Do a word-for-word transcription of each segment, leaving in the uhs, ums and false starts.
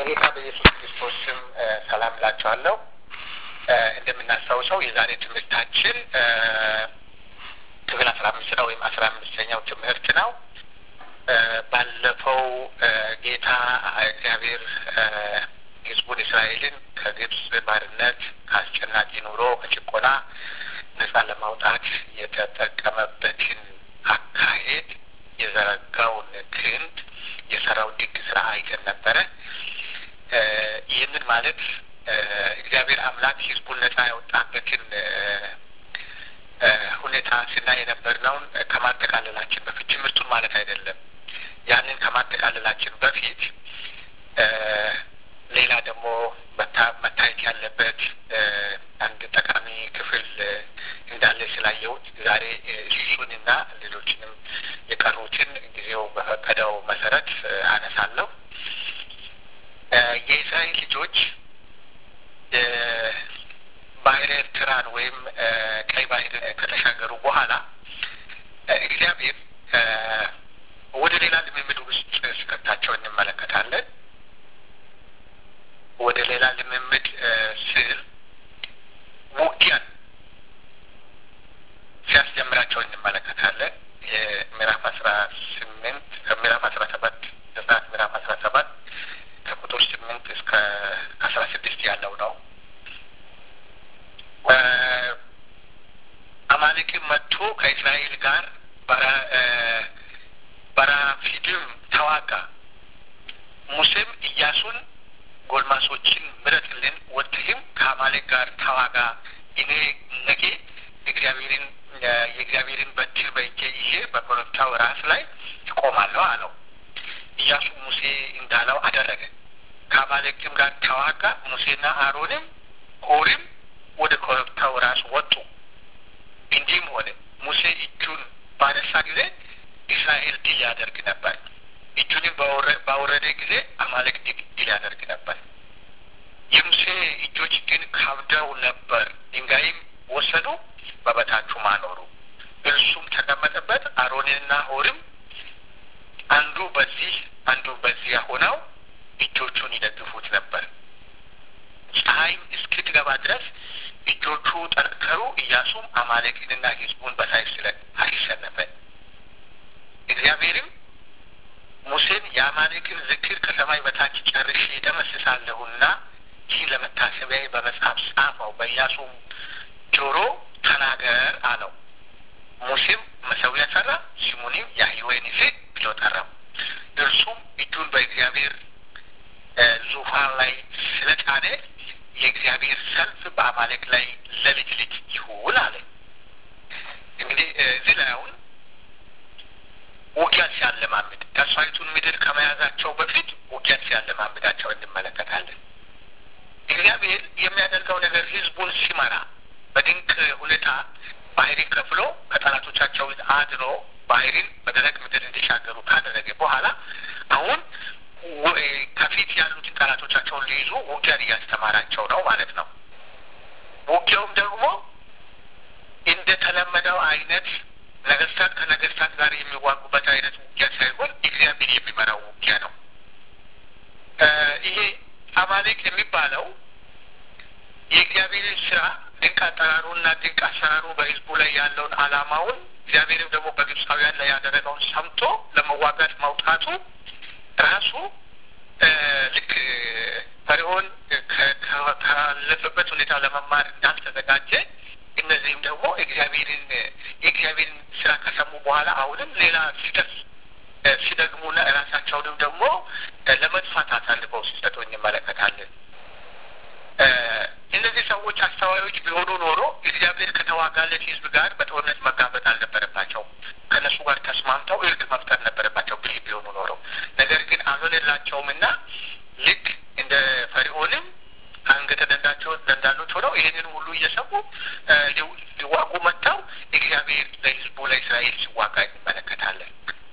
በጌታ በኢየሱስ ክርስቶስ ስም ሰላም እላችኋለሁ። እንደምናስታውሰው የዛሬ ትምህርታችን ክፍል አስራ አምስት ነው ወይም አስራ አምስተኛው ትምህርት ነው። ባለፈው ጌታ እግዚአብሔር ሕዝቡን እስራኤልን ከግብጽ ባርነት ከአስጨናቂ ኑሮ ከጭቆና ነጻ ለማውጣት የተጠቀመበትን አካሄድ የዘረጋውን ክንድ የሰራው ድንቅ ስራ አይተን ነበረ። ይህንን ማለት እግዚአብሔር አምላክ ሕዝቡን ነጻ ያወጣበትን ሁኔታ ስናይ የነበርነውን ከማጠቃለላችን በፊት ትምህርቱን ማለት አይደለም። ያንን ከማጠቃለላችን በፊት ሌላ ደግሞ መታየት ያለበት አንድ ጠቃሚ ክፍል እንዳለ ስላየሁት ዛሬ እሱንና ሌሎችንም የቀሩትን ጊዜው በፈቀደው መሰረት አነሳለሁ። የእስራኤል ልጆች ባህረ ኤርትራን ወይም ቀይ ባህር ከተሻገሩ በኋላ እግዚአብሔር ወደ ሌላ ልምምድ ውስጥ ሲከታቸው እንመለከታለን። ወደ ሌላ ልምምድ ስል ውጊያን ሲያስጀምራቸው እንመለከታለን። ምዕራፍ አስራ ስምንት ከምዕራፍ አስራ ሰባት ዘጸአት ምዕራፍ አስራ ሰባት ከቁጥር ስምንት እስከ አስራ ስድስት ያለው ነው። አማሌቅም መጥቶ ከእስራኤል ጋር በራፊድም ተዋጋ። ሙሴም ኢያሱን ጎልማሶችን ምረጥልን፣ ወጥተህም ከአማሌቅ ጋር ተዋጋ፣ እኔ ነገ እግዚአብሔርን የእግዚአብሔርን በትር በእጄ ይዤ በኮረብታው ራስ ላይ እቆማለሁ አለው። ኢያሱ ሙሴ እንዳለው አደረገ። ከአማሌቅም ጋር ተዋጋ። ሙሴና አሮንም ሆርም ወደ ኮረብታው ራስ ወጡ። እንዲህም ሆነ፣ ሙሴ እጁን ባነሳ ጊዜ እስራኤል ድል ያደርግ ነበር። እጁንም ባወረደ ጊዜ አማሌቅ ድል ያደርግ ነበር። የሙሴ እጆች ግን ከብደው ነበር። ድንጋይም ወሰዱ፣ በበታቹም አኖሩ። እርሱም ተቀመጠበት። አሮንና ሆርም አንዱ በዚህ አንዱ በዚያ ሆነው እጆቹን ይደግፉት ነበር። ፀሐይም እስክትገባ ድረስ እጆቹ ጠነከሩ። ኢያሱም አማሌቅንና ሕዝቡን በሰይፍ ስለት አሸነፈ። እግዚአብሔርም ሙሴን የአማሌቅን ዝክር ከሰማይ በታች ጨርሼ እደመስሳለሁና ይህን ለመታሰቢያዬ በመጽሐፍ ጻፈው፣ በኢያሱም ጆሮ ተናገር አለው። ሙሴም መሠዊያ ሠራ፣ ስሙንም ያህዌ ኒሴ ብሎ ጠራው። እርሱም እጁን በእግዚአብሔር ዙፋን ላይ ስለጫነ የእግዚአብሔር ሰልፍ በአማሌቅ ላይ ለልጅ ልጅ ይሁን አለ። እንግዲህ እዚህ ላይ አሁን ውጊያን ሲያለማምድ ተስፋይቱን ምድር ከመያዛቸው በፊት ውጊያን ሲያለማምዳቸው እንመለከታለን። እግዚአብሔር የሚያደርገው ነገር ሕዝቡን ሲመራ በድንቅ ሁኔታ ባህርን ከፍሎ ከጠላቶቻቸው አድኖ ባህርን በደረቅ ምድር እንዲሻገሩ ካደረገ በኋላ አሁን ከፊት ያሉትን ጠላቶቻቸውን ሊይዙ ውጊያን እያስተማራቸው ነው ማለት ነው። ውጊያውም ደግሞ እንደተለመደው አይነት ነገስታት ከነገስታት ጋር የሚዋጉበት አይነት ውጊያ ሳይሆን እግዚአብሔር የሚመራው ውጊያ ነው። ይሄ አማሌቅ የሚባለው የእግዚአብሔርን ስራ ድንቅ አጠራሩና ድንቅ አሰራሩ በህዝቡ ላይ ያለውን አላማውን እግዚአብሔርም ደግሞ በግብፃውያን ላይ ያደረገውን ሰምቶ ለመዋጋት መውጣቱ ራሱ ልክ ፈርዖን ካለፈበት ሁኔታ ለመማር እንዳልተዘጋጀ እነዚህም ደግሞ እግዚአብሔርን የእግዚአብሔርን ስራ ከሰሙ በኋላ አሁንም ሌላ ስህተት ሲደግሙና ራሳቸውንም ደግሞ ለመጥፋት አሳልፈው ሲሰጡ እንመለከታለን። እነዚህ ሰዎች አስተዋዮች ቢሆኑ ኖሮ እግዚአብሔር ከተዋጋለት ህዝብ ጋር በጦርነት መጋፈጥ አልነበረባቸው። ከነሱ ጋር ተስማምተው እርቅ መፍጠር ነበረባቸው ብልህ ቢሆኑ ኖሮ። ነገር ግን አልሆነላቸውምና ልክ እንደ ፈርዖንም አንገተ ደንዳቸው ደንዳሎች ሆነው ይህንን ሁሉ እየሰሙ ሊዋጉ መጥተው እግዚአብሔር ለህዝቡ ለእስራኤል ሲዋጋ እንመለከታለን።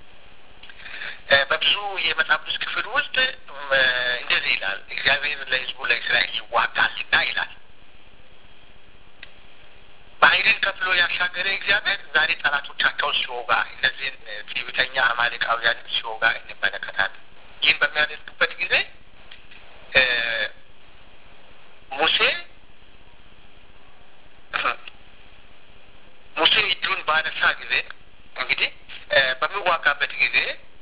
በብዙ የመጽሐፍ ቅዱስ ክፍል ውስጥ እንደዚህ ይላል፣ እግዚአብሔር ለህዝቡ ለእስራኤል ይዋጋልና ይላል። ባህርን ከፍሎ ያሻገረ እግዚአብሔር ዛሬ ጠላቶቻቸውን ሲወጋ እነዚህን ትዕቢተኛ አማሌቃውያን ሲወጋ እንመለከታለን። ይህን በሚያደርግበት ጊዜ ጊዜ እንግዲህ በሚዋጋበት ጊዜ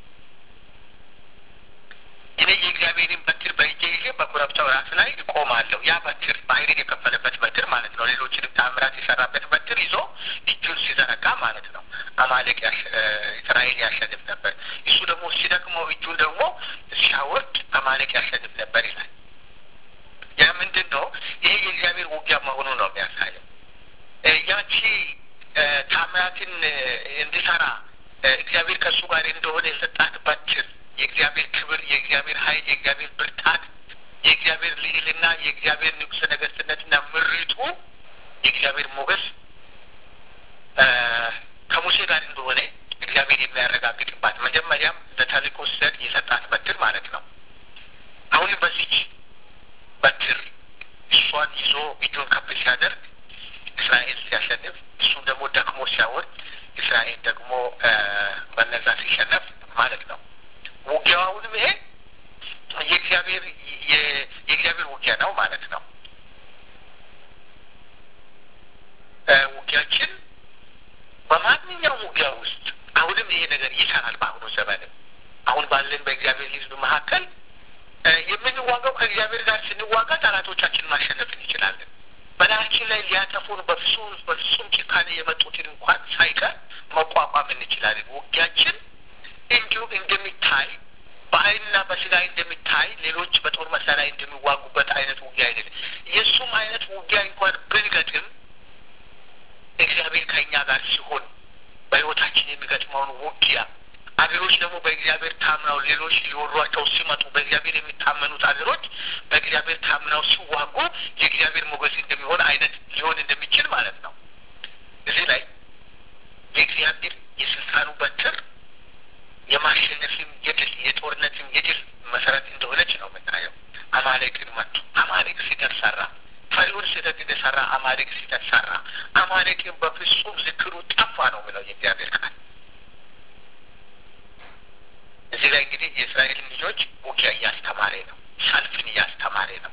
እኔ የእግዚአብሔርን በትር በእጄ ይዤ በኮረብታው ራስ ላይ እቆማለሁ። ያ በትር ባህርን የከፈለበት በትር ማለት ነው። ሌሎችንም ተአምራት የሰራበት በትር ይዞ እጁን ሲዘረጋ ማለት ነው። አማሌቅ እስራኤል ያሸንፍ ነበር። እሱ ደግሞ ሲደክመው እጁን ደግሞ ሲያወርድ አማሌቅ ያሸንፍ ነበር ይላል። ያ ምንድን ነው? ይሄ የእግዚአብሔር ውጊያ መሆኑ ነው የሚያሳየው። ያቺ ተአምራትን እንዲሰራ እግዚአብሔር ከእሱ ጋር እንደሆነ የሰጣት በትር የእግዚአብሔር ክብር፣ የእግዚአብሔር ኃይል፣ የእግዚአብሔር ብርታት፣ የእግዚአብሔር ልዕልና፣ የእግዚአብሔር ንጉሠ ነገሥትነትና ምሪቱ፣ የእግዚአብሔር ሞገስ ከሙሴ ጋር እንደሆነ እግዚአብሔር የሚያረጋግጥባት መጀመሪያም ለተልእኮ ሲሰጥ የሰጣት በትር ማለት ነው። አሁንም በዚች በትር እሷን ይዞ እጁን ከፍ ሲያደርግ እስራኤል ሲያሸንፍ፣ እሱም ደግሞ ደክሞ ሲያወርድ እስራኤል ደግሞ በነዛ ሲሸነፍ ማለት ነው። ውጊያውንም ይሄ የእግዚአብሔር የእግዚአብሔር ውጊያ ነው ማለት ነው። ውጊያችን በማንኛውም ውጊያ ውስጥ አሁንም ይሄ ነገር ይሰራል። በአሁኑ ዘመንም አሁን ባለን በእግዚአብሔር ሕዝብ መካከል የምንዋጋው ከእግዚአብሔር ጋር ስንዋጋ ጠላቶቻችን ማሸነፍ እንችላለን። በላያችን ላይ ሊያጠፉን በፍጹም በፍጹም ጭካኔ የመጡትን እንኳን ሳይቀር መቋቋም እንችላለን። ውጊያችን እንዲሁ እንደሚታይ በአይንና በስጋ እንደሚታይ ሌሎች በጦር መሳሪያ እንደሚዋጉበት አይነት ውጊያ አይደለም። የእሱም አይነት ውጊያ እንኳን ብንገጥም እግዚአብሔር ከእኛ ጋር ሲሆን በሕይወታችን የሚገጥመውን ውጊያ አገሮች ደግሞ በእግዚአብሔር ታምነው ሌሎች ሊወሯቸው ሲመጡ በእግዚአብሔር የሚታመኑት አገሮች በእግዚአብሔር ታምነው ሲዋጉ የእግዚአብሔር ሞገስ እንደሚሆን አይነት ሊሆን እንደሚችል ማለት ነው። እዚህ ላይ የእግዚአብሔር የስልጣኑ በትር የማሸነፍም የድል የጦርነትም የድል መሰረት እንደሆነች ነው የምናየው። አማሌቅን መቱ። አማሌቅ ስህተት ሰራ። ፈሪውን ስህተት እንደሰራ አማሌቅ ስህተት ሰራ። አማሌቅን በፍጹም ዝክሩ ጠፋ ነው የሚለው የእግዚአብሔር ቃል። እዚህ ላይ እንግዲህ የእስራኤልን ልጆች ውጊያ እያስተማረ ነው። ሰልፍን እያስተማረ ነው።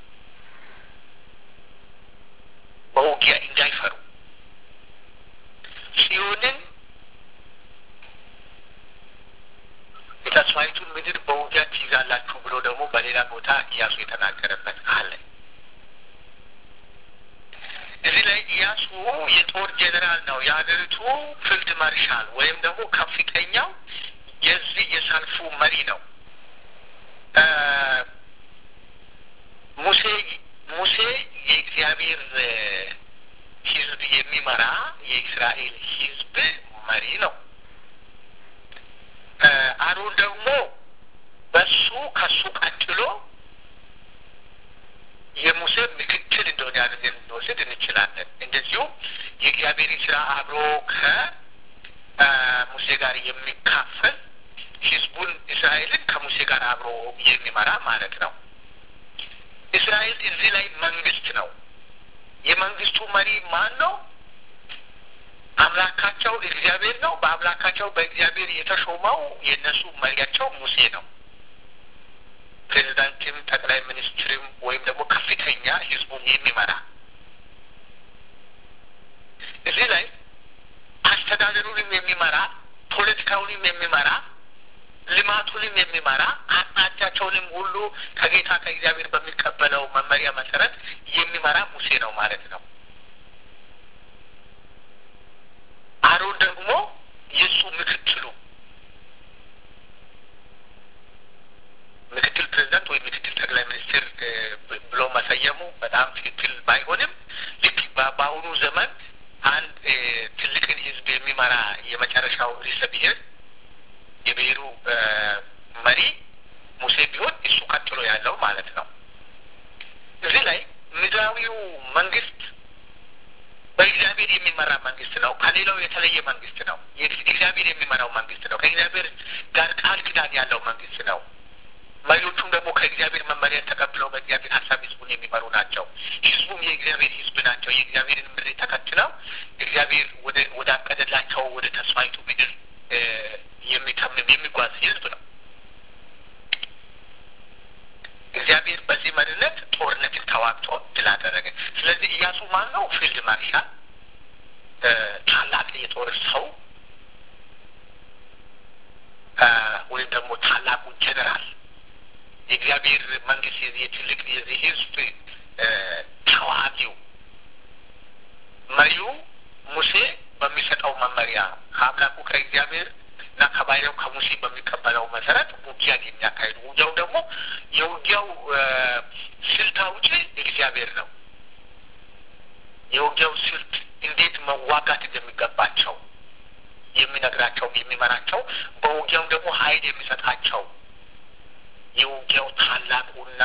በውጊያ እንዳይፈሩ ጽዮንን የተስፋይቱን ምድር በውጊያ ትይዛላችሁ ብሎ ደግሞ በሌላ ቦታ ኢያሱ የተናገረበት አለ። እዚህ ላይ ኢያሱ የጦር ጄኔራል ነው። የሀገሪቱ ፊልድ ማርሻል ወይም ደግሞ ከፍተኛው የዚህ የሰልፉ መሪ ነው። ሙሴ ሙሴ የእግዚአብሔር ሕዝብ የሚመራ የእስራኤል ሕዝብ መሪ ነው። አሮን ደግሞ በሱ ከሱ ቀጥሎ የሙሴ ምክትል እንደሆነ አድርገን እንወስድ እንችላለን። እንደዚሁም የእግዚአብሔርን ስራ አብሮ ከሙሴ ጋር የሚካፈል ህዝቡን እስራኤልን ከሙሴ ጋር አብሮ የሚመራ ማለት ነው። እስራኤል እዚህ ላይ መንግስት ነው። የመንግስቱ መሪ ማን ነው? አምላካቸው እግዚአብሔር ነው። በአምላካቸው በእግዚአብሔር የተሾመው የእነሱ መሪያቸው ሙሴ ነው። ፕሬዚዳንትም ጠቅላይ ሚኒስትርም ወይም ደግሞ ከፍተኛ ህዝቡን የሚመራ እዚህ ላይ አስተዳደሩንም የሚመራ ፖለቲካውንም የሚመራ ልማቱንም የሚመራ አቅጣጫቸውንም ሁሉ ከጌታ ከእግዚአብሔር በሚቀበለው መመሪያ መሰረት የሚመራ ሙሴ ነው ማለት ነው። አሮን ደግሞ የእሱ ምክትሉ ምክትል ፕሬዚዳንት ወይ ምክትል ጠቅላይ ሚኒስትር ብሎ መሰየሙ በጣም ትክክል ባይሆንም ልክ በአሁኑ ዘመን አንድ ትልቅን ህዝብ የሚመራ የመጨረሻው ርዕሰ ብሔር የብሔሩ መሪ ሙሴ ቢሆን እሱ ቀጥሎ ያለው ማለት ነው። እዚህ ላይ ምድራዊው መንግስት በእግዚአብሔር የሚመራ መንግስት ነው። ከሌላው የተለየ መንግስት ነው። እግዚአብሔር የሚመራው መንግስት ነው። ከእግዚአብሔር ጋር ቃል ኪዳን ያለው መንግስት ነው። መሪዎቹም ደግሞ ከእግዚአብሔር መመሪያ ተቀብለው በእግዚአብሔር ሀሳብ ህዝቡን የሚመሩ ናቸው። ህዝቡም የእግዚአብሔር ህዝብ ናቸው። የእግዚአብሔርን ምሪት ተከትለው እግዚአብሔር ወደ ወደ አቀደላቸው ወደ ተስፋይቱ ምድር የሚተምም የሚጓዝ ህዝብ ነው። እግዚአብሔር በዚህ መሪነት ጦርነትን ተዋግቶ ድል አደረገ። ስለዚህ ኢያሱ ማን ነው? ፊልድ ማርሻል፣ ታላቅ የጦር ሰው ወይም ደግሞ ታላቁ ጀነራል የእግዚአብሔር መንግስት የትልቅ የዚህ ህዝብ ተዋጊው መሪው ሙሴ በሚሰጠው መመሪያ ከአምላኩ ከእግዚአብሔር እና ከባሪያው ከሙሴ በሚቀበለው መሰረት ውጊያን የሚያካሂዱ ውጊያው ደግሞ የውጊያው ስልት አውጪ እግዚአብሔር ነው። የውጊያው ስልት እንዴት መዋጋት እንደሚገባቸው የሚነግራቸው የሚመራቸው፣ በውጊያው ደግሞ ኃይል የሚሰጣቸው የውጊያው ታላቁና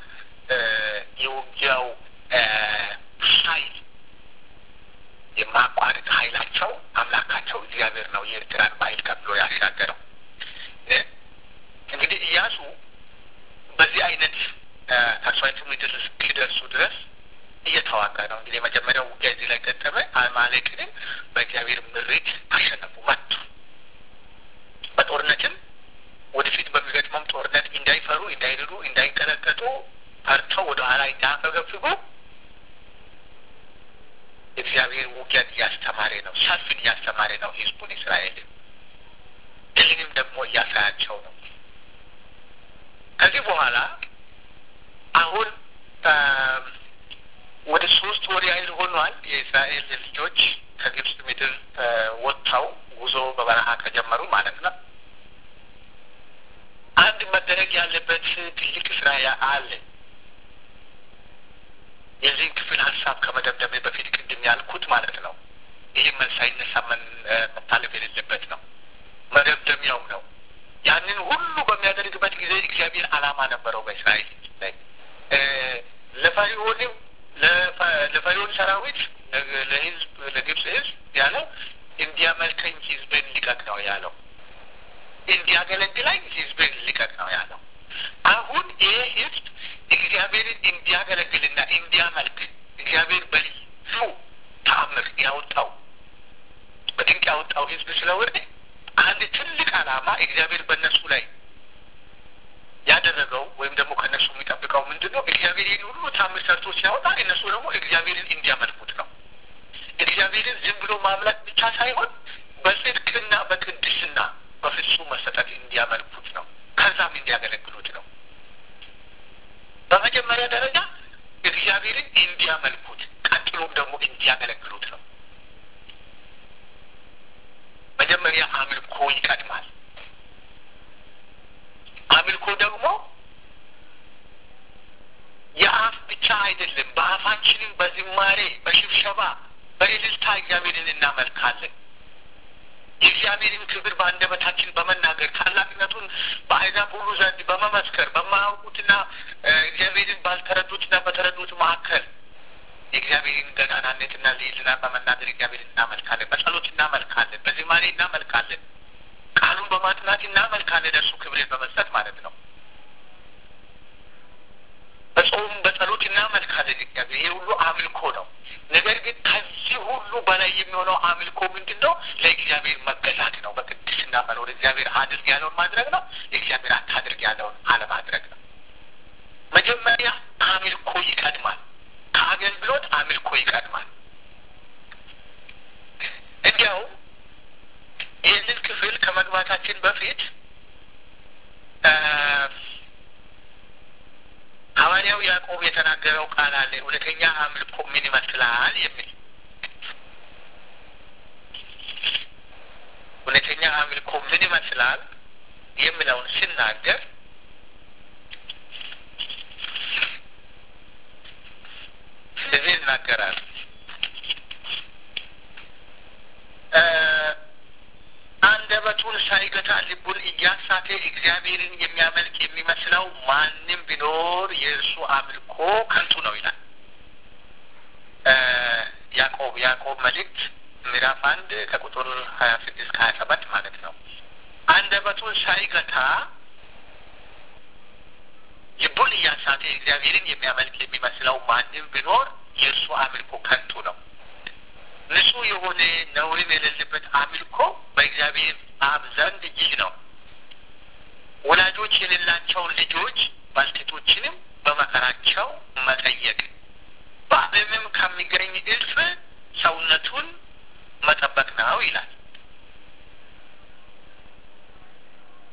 የውጊያው ኃይል የማቋረጥ ኃይላቸው አምላካቸው እግዚአብሔር ነው። የኤርትራን ባህር ከፍሎ ያሻገረው እንግዲህ ኢያሱ በዚህ አይነት ተስፋይቱ ምድር እስኪደርሱ ድረስ እየተዋጋ ነው። እንግዲህ የመጀመሪያው ውጊያ እዚህ ላይ ገጠመ። አማሌቅንም በእግዚአብሔር ምሪት አሸነፉ፣ መቱ። በጦርነትም ወደፊት በሚገጥመው ጦርነት እንዳይፈሩ፣ እንዳይርዱ፣ እንዳይንቀጠቀጡ ፈርተው ወደ ኋላ እንዳያፈገፍጉ እግዚአብሔር ውጊያን እያስተማረ ነው። ሰልፍን እያስተማረ ነው ህዝቡን እስራኤልን። ድልንም ደግሞ እያሳያቸው ነው። ከዚህ በኋላ አሁን ወደ ሶስት ወር ያህል ሆኗል። የእስራኤል ልጆች ከግብጽ ምድር ወጥተው ጉዞ በበረሃ ከጀመሩ ማለት ነው። አንድ መደረግ ያለበት ትልቅ ስራ አለ። የዚህን ክፍል ሀሳብ ከመደምደሜ በፊት ቅድም ያልኩት ማለት ነው። ይህ መልስ አይነሳ መታለፍ የሌለበት ነው። መደምደሚያውም ነው። ያንን ሁሉ በሚያደርግበት ጊዜ እግዚአብሔር ዓላማ ነበረው በእስራኤል ላይ። ለፈርዖንም ለፈርዖን ሰራዊት ለህዝብ ለግብጽ ህዝብ ያለው እንዲያመልከኝ ህዝብን ልቀቅ ነው ያለው። እንዲያገለግለኝ ህዝብን ልቀቅ ነው ያለው። አሁን ይህ ህዝብ እግዚአብሔርን እንዲያገለግልና እንዲያመልክ እግዚአብሔር በልዩ ተአምር ያወጣው በድንቅ ያወጣው ህዝብ ስለሆነ አንድ ትልቅ ዓላማ እግዚአብሔር በእነሱ ላይ ያደረገው ወይም ደግሞ ከእነሱ የሚጠብቀው ምንድን ነው? እግዚአብሔር ይህን ሁሉ ተአምር ሰርቶ ሲያወጣ እነሱ ደግሞ እግዚአብሔርን እንዲያመልኩት ነው። እግዚአብሔርን ዝም ብሎ ማምለክ ብቻ ሳይሆን በጽድቅና በቅድስና በፍጹም መሰጠት እንዲያመልኩት ነው። ከዛም እንዲያገለግሉት ነው። በመጀመሪያ ደረጃ እግዚአብሔርን እንዲያመልኩት፣ ቀጥሎም ደግሞ እንዲያገለግሉት ነው። መጀመሪያ አምልኮ ይቀድማል። አምልኮ ደግሞ የአፍ ብቻ አይደለም። በአፋችንም በዝማሬ በሽብሸባ በእልልታ እግዚአብሔርን እናመልካለን። የእግዚአብሔርን ክብር በአንደበታችን በመናገር ታላቅነቱን በአሕዛብ ሁሉ ዘንድ በመመስከር በማያውቁትና እግዚአብሔርን ባልተረዱትና በተረዱት መካከል የእግዚአብሔርን ገናናነትና ልዕልና በመናገር እግዚአብሔርን እናመልካለን። በጸሎት እናመልካለን፣ በዝማሬ እናመልካለን፣ ቃሉን በማጥናት እናመልካለን። እርሱ ክብርን በመስጠት ማለት ነው። በጾም በጸሎት እናመልካለን እግዚአብሔር። ይህ ሁሉ አምልኮ ነው። ነገር ግን ከዚህ ሁሉ በላይ የሚሆነው አምልኮ ምንድን ነው? ለእግዚአብሔር መገዛት ነው። በቅድስና መኖር። እግዚአብሔር አድርግ ያለውን ማድረግ ነው። እግዚአብሔር አታድርግ ያለውን አለማድረግ ነው። መጀመሪያ አምልኮ ይቀድማል። ከአገልግሎት አምልኮ ይቀድማል። እንዲያው ይህንን ክፍል ከመግባታችን በፊት ሐዋርያው ያዕቆብ የተናገረው ቃል አለ። እውነተኛ አምልኮ ምን ይመስላል የሚል እውነተኛ አምልኮ ምን ይመስላል የሚለውን ሲናገር ስለዚህ ይናገራል። አንደበቱን ሳይገታ ልቡን እያሳተ እግዚአብሔርን የሚያመልክ የሚመስለው ማንም ቢኖር የእርሱ አምልኮ ከንቱ ነው ይላል ያዕቆብ ያዕቆብ መልእክት ምዕራፍ አንድ ከቁጥር ሀያ ስድስት ከሀያ ሰባት ማለት ነው። አንደበቱን ሳይገታ ልቡን እያሳተ እግዚአብሔርን የሚያመልክ የሚመስለው ማንም ቢኖር የእርሱ አምልኮ ከንቱ ነው። ንጹሕ የሆነ ነውርም የሌለበት አምልኮ በእግዚአብሔር አብ ዘንድ ይህ ነው። ወላጆች የሌላቸውን ልጆች ባልቴቶችንም በመከራቸው መጠየቅ፣ በዓለምም ከሚገኝ እልፍ ሰውነቱን መጠበቅ ነው ይላል።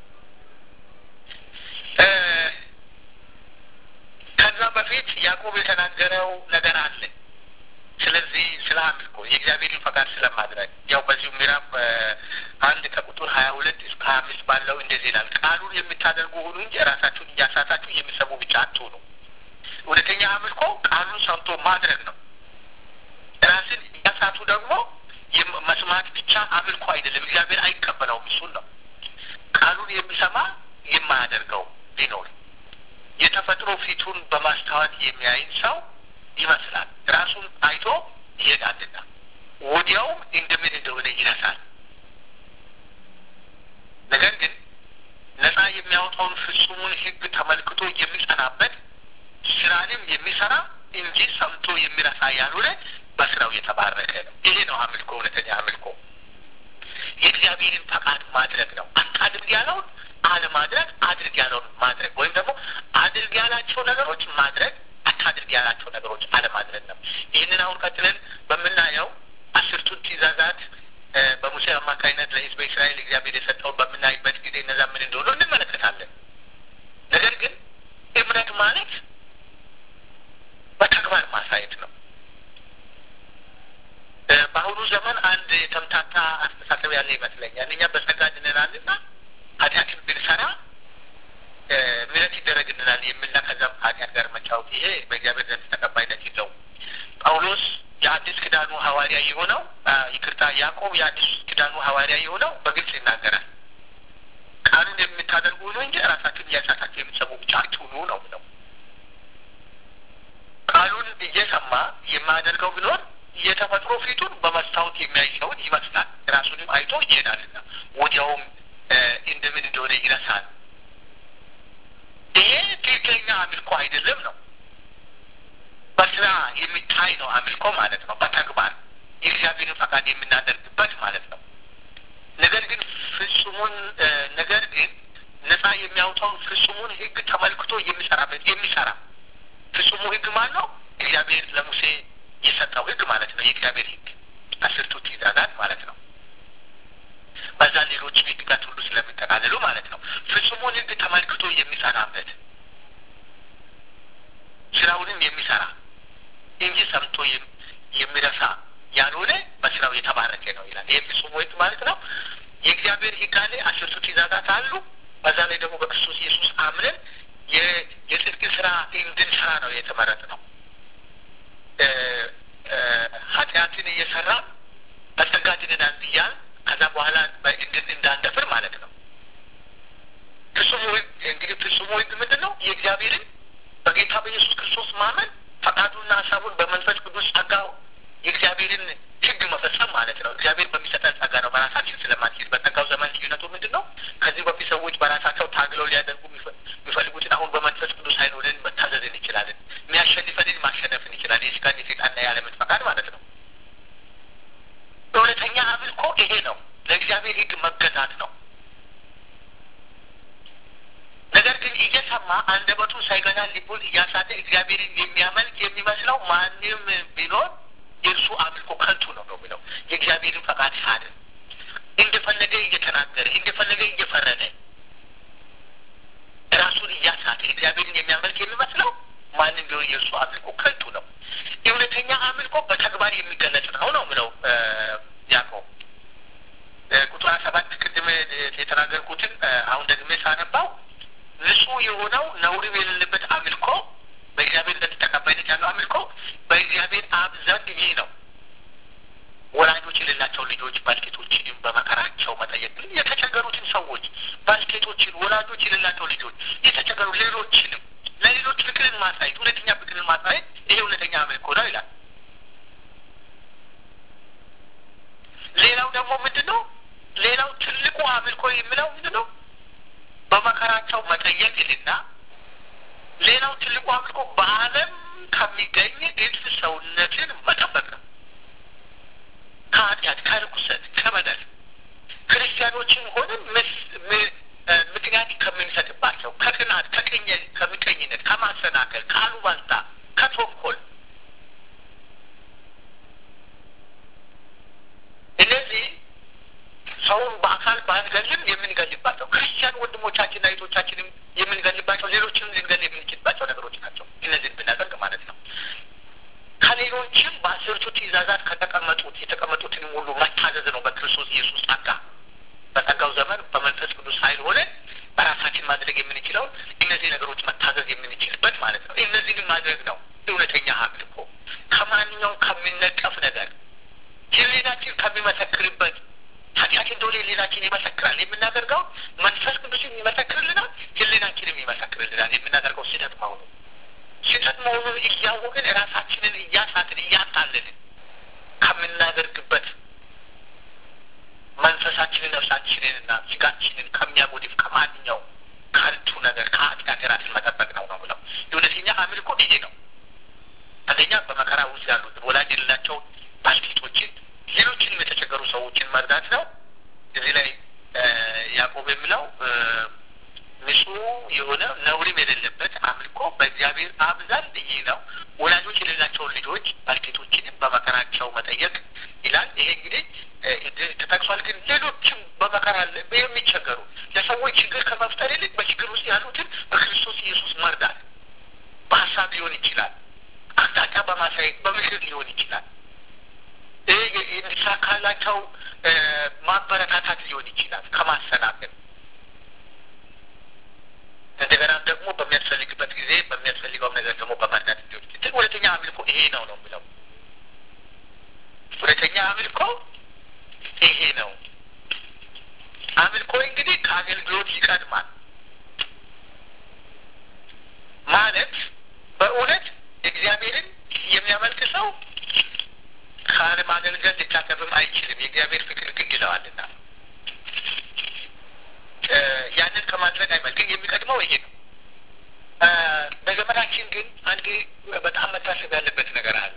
በፊት ያዕቆብ የተናገረው ነገር አለ። ስለዚህ ስለ አምልኮ የእግዚአብሔርን ፈቃድ ስለማድረግ ያው በዚሁ ምዕራፍ አንድ ከቁጥር ሀያ ሁለት እስከ ሀያ አምስት ባለው እንደዚህ ይላል። ቃሉን የምታደርጉ ሁኑ እንጂ ራሳችሁን እያሳታችሁ የሚሰሙ ብቻ አትሁኑ። እውነተኛ አምልኮ ቃሉን ሰምቶ ማድረግ ነው። ራስን እያሳቱ ደግሞ መስማት ብቻ አምልኮ አይደለም። እግዚአብሔር አይቀበለውም። እሱን ነው ቃሉን የሚሰማ የማያደርገው ሊኖር የተፈጥሮ ፊቱን በማስተዋት የሚያይን ሰው ይመስላል። ራሱን አይቶ ይሄዳልና ወዲያውም እንደምን እንደሆነ ይረሳል። ነገር ግን ነፃ የሚያወጣውን ፍጹሙን ሕግ ተመልክቶ የሚጸናበት ስራንም የሚሰራ እንጂ ሰምቶ የሚረሳ ያልሆነ በስራው የተባረከ ነው። ይሄ ነው አምልኮ። እውነተኛ አምልኮ የእግዚአብሔርን ፈቃድ ማድረግ ነው። አታድርግ ያለውን አለማድረግ፣ አድርግ ያለውን ማድረግ ወይም ደግሞ አድርግ ያላቸው ነገሮች ማድረግ፣ አታድርግ ያላቸው ነገሮች አለማድረግ ነው። ይህንን አሁን ቀጥለን በምናየው አስርቱን ትእዛዛት በሙሴ አማካኝነት ለሕዝበ እስራኤል እግዚአብሔር የሰጠውን በምናይበት ጊዜ እነዛ ምን እንደሆኑ እንመለከታለን። ነገር ግን እምነት ማለት በተግባር ማሳየት ነው። በአሁኑ ዘመን አንድ የተምታታ አስተሳሰብ ያለ ይመስለኛል። እኛ በጸጋ እንላልና ኃጢአትን ብንሰራ ምሕረት ይደረግልናል የሚልና ከዛም ኃጢአት ጋር መጫወት ይሄ በእግዚአብሔር ዘንድ ተቀባይነት የለውም። ጳውሎስ የአዲስ ኪዳኑ ሐዋርያ የሆነው ይቅርታ ያዕቆብ የአዲስ ኪዳኑ ሐዋርያ የሆነው በግልጽ ይናገራል። ቃሉን የምታደርጉ ሁኑ እንጂ ራሳችሁን እያሳታችሁ የምትሰሙ ብቻ አትሁኑ ነው ብለው ቃሉን እየሰማ የማያደርገው ቢኖር የተፈጥሮ ፊቱን በመስታወት የሚያይ ሰውን ይመስላል። ራሱንም አይቶ ይሄዳልና ወዲያውም እንደምን እንደሆነ ይረሳል። ይሄ ትክክለኛ አምልኮ አይደለም ነው። በስራ የሚታይ ነው አምልኮ ማለት ነው። በተግባር የእግዚአብሔርን ፈቃድ የምናደርግበት ማለት ነው። ነገር ግን ፍጹሙን ነገር ግን ነፃ የሚያወጣውን ፍጹሙን ሕግ ተመልክቶ የሚሰራበት የሚሰራ ፍጹሙ ሕግ ማለት ነው እግዚአብሔር ለሙሴ የሰጠው ሕግ ማለት ነው። የእግዚአብሔር ሕግ አስርቱ ትእዛዛት ማለት ነው። በዛ ሌሎች ሕግጋት ሁሉ ስለሚጠቃልሉ ማለት ነው። ፍጹሙን ሕግ ተመልክቶ የሚሰራበት ስራውንም የሚሰራ እንጂ ሰምቶ የሚረሳ ያልሆነ በስራው የተባረከ ነው ይላል። ይህ ፍጹሙ ሕግ ማለት ነው። የእግዚአብሔር ሕግ አለ፣ አስርቱ ትእዛዛት አሉ። በዛ ላይ ደግሞ በክርስቶስ ኢየሱስ አምነን የጽድቅ ስራ እንድንሰራ ነው የተመረጠ ነው። ኃጢአትን እየሰራ በጸጋ ድነናል ብያል ከዛ በኋላ እንዳንደፍር ማለት ነው። ፍጹሙ ሕግ እንግዲህ ፍጹሙ ሕግ ምንድን ነው? የእግዚአብሔርን በጌታ በኢየሱስ ክርስቶስ ማመን ፈቃዱና ሀሳቡን በመንፈስ ቅዱስ ጸጋው የእግዚአብሔርን ሕግ መፈጸም ማለት ነው። እግዚአብሔር በሚሰጠን ጸጋ ነው። በራሳችን ስለማንችል በጸጋው ዘመን ልዩነቱ ምንድን ነው? ከዚህ በፊት ሰዎች በራሳቸው ታግለው ሊያደርጉ የሚፈልጉትን አሁን በመንፈስ ቅዱስ ኃይል ሆነን መታዘዝ እንችላለን። የሚያሸንፈንን ማሸነፍ እንችላለን። የስጋን የሰይጣንና የዓለምን ፈቃድ ማለት ነው። እውነተኛ አምልኮ ይሄ ነው። ለእግዚአብሔር ሕግ መገዛት ነው። ነገር ግን እየሰማ አንደበቱን ሳይገዛ ልቡን እያሳተ እግዚአብሔርን የሚያመልክ የሚመስለው ማንም ቢኖር የእርሱ አምልኮ ከንቱ ነው ነው የሚለው። የእግዚአብሔርን ፈቃድ ሳደ እንደፈለገ እየተናገረ እንደፈለገ እየፈረደ ራሱን እያሳተ እግዚአብሔርን የሚያመልክ የሚመስለው ማንም ቢሆን የእርሱ አምልኮ ከንቱ ነው። የእውነተኛ አምልኮ በተግባር የሚገለጽ ነው ነው የሚለው ያዕቆብ። ቁጥር ሰባት ቅድም የተናገርኩትን አሁን ደግሜ ሳነባው ንጹሕ የሆነው ነውርም የሌለበት አምልኮ በእግዚአብሔር ዘንድ ተቀባይነት ያለው አምልኮ በእግዚአብሔር አብ ዘንድ ይህ ነው። ወላጆች የሌላቸው ልጆች ባልቴቶችንም በመከራቸው መጠየቅ፣ የተቸገሩትን ሰዎች ባልቴቶችን፣ ወላጆች የሌላቸው ልጆች የተቸገሩ ሌሎችንም ለሌሎች ፍቅርን ማሳየት፣ እውነተኛ ፍቅርን ማሳየት ይሄ እውነተኛ አምልኮ ነው ይላል። ሌላው ደግሞ ምንድን ነው? ሌላው ትልቁ አምልኮ የሚለው ምንድን ነው? በመከራቸው መጠየቅ ይልና ሌላው ትልቁ አምልኮ በዓለም ከሚገኝ እልፍ ሰውነትን መጠበቅ ነው። ከኃጢአት፣ ከርኩሰት፣ ከበደል ክርስቲያኖችን ሆነን ምክንያት ከምንሰጥባቸው ከቅናት፣ ከምቀኝነት፣ ከማሰናከል፣ ከአሉባልታ፣ ከተንኮል እነዚህ ሰውን በአካል ባንገልም የምንገልባቸው ክርስቲያን ወንድሞቻችንና እህቶቻችንም የምንገልባቸው ሌሎችንም ልንገል የምንችልባቸው ነገሮች ናቸው። እነዚህን ብናደርግ ማለት ነው። እነዚህን ማድረግ ነው እውነተኛ አምልኮ። ከማንኛውም ከሚነቀፍ ነገር ህሊናችን ከሚመሰክርበት ኃጢአት እንደሆነ ህሊናችን ይመሰክራል። የምናደርገው መንፈስ ቅዱስን ይመሰክርልናል፣ ህሊናችንም ይመሰክርልናል። የምናደርገው ስህተት መሆኑ ስህተት መሆኑን እያወቅን ራሳችንን እያሳትን እያታለልን ከምናደርግበት መንፈሳችንን ነፍሳችንንና ስጋችንን ከሚያጎድፍ ከማንኛው ከንቱ ነገር ከኃጢአት ራስን መጠበቅ ነው ነው ብለው እውነተኛ አምልኮ ይሄ ነው። አንደኛ በመከራ ውስጥ ያሉት ወላጅ የሌላቸው ባልቴቶችን፣ ሌሎችንም የተቸገሩ ሰዎችን መርዳት ነው። እዚህ ላይ ያዕቆብ የሚለው ንጹሕ የሆነ ነውርም የሌለበት አምልኮ በእግዚአብሔር አብ ዘንድ ይህ ነው፣ ወላጆች የሌላቸውን ልጆች ባልቴቶችንም በመከራቸው መጠየቅ ይላል። ይሄ እንግዲህ ተጠቅሷል። ግን ሌሎችም በመከራ የሚቸገሩ ለሰዎች ችግር ከመፍጠር ይልቅ በችግር ውስጥ ያሉትን በክርስቶስ ኢየሱስ መርዳት በሀሳብ ሊሆን ይችላል፣ አቅጣጫ በማሳየት በምክር ሊሆን ይችላል፣ እንዲሳካላቸው ማበረታታት ሊሆን ይችላል ከማሰናከል። እንደገና ደግሞ በሚያስፈልግበት ጊዜ በሚያስፈልገው ነገር ደግሞ በመርዳት ሊሆን ይችላል። ሁለተኛ አምልኮ ይሄ ነው ነው ብለው ሁለተኛ አምልኮ ይሄ ነው። አምልኮ እንግዲህ ከአገልግሎት ይቀድማል ማለት በእውነት እግዚአብሔርን የሚያመልክ ሰው ካለማገልገል ሊታቀብም አይችልም። የእግዚአብሔር ፍቅር ግድ ይለዋልና ያንን ከማድረግ አይመልክም። የሚቀድመው ይሄ ነው። በዘመናችን ግን አንድ በጣም መታሰብ ያለበት ነገር አለ።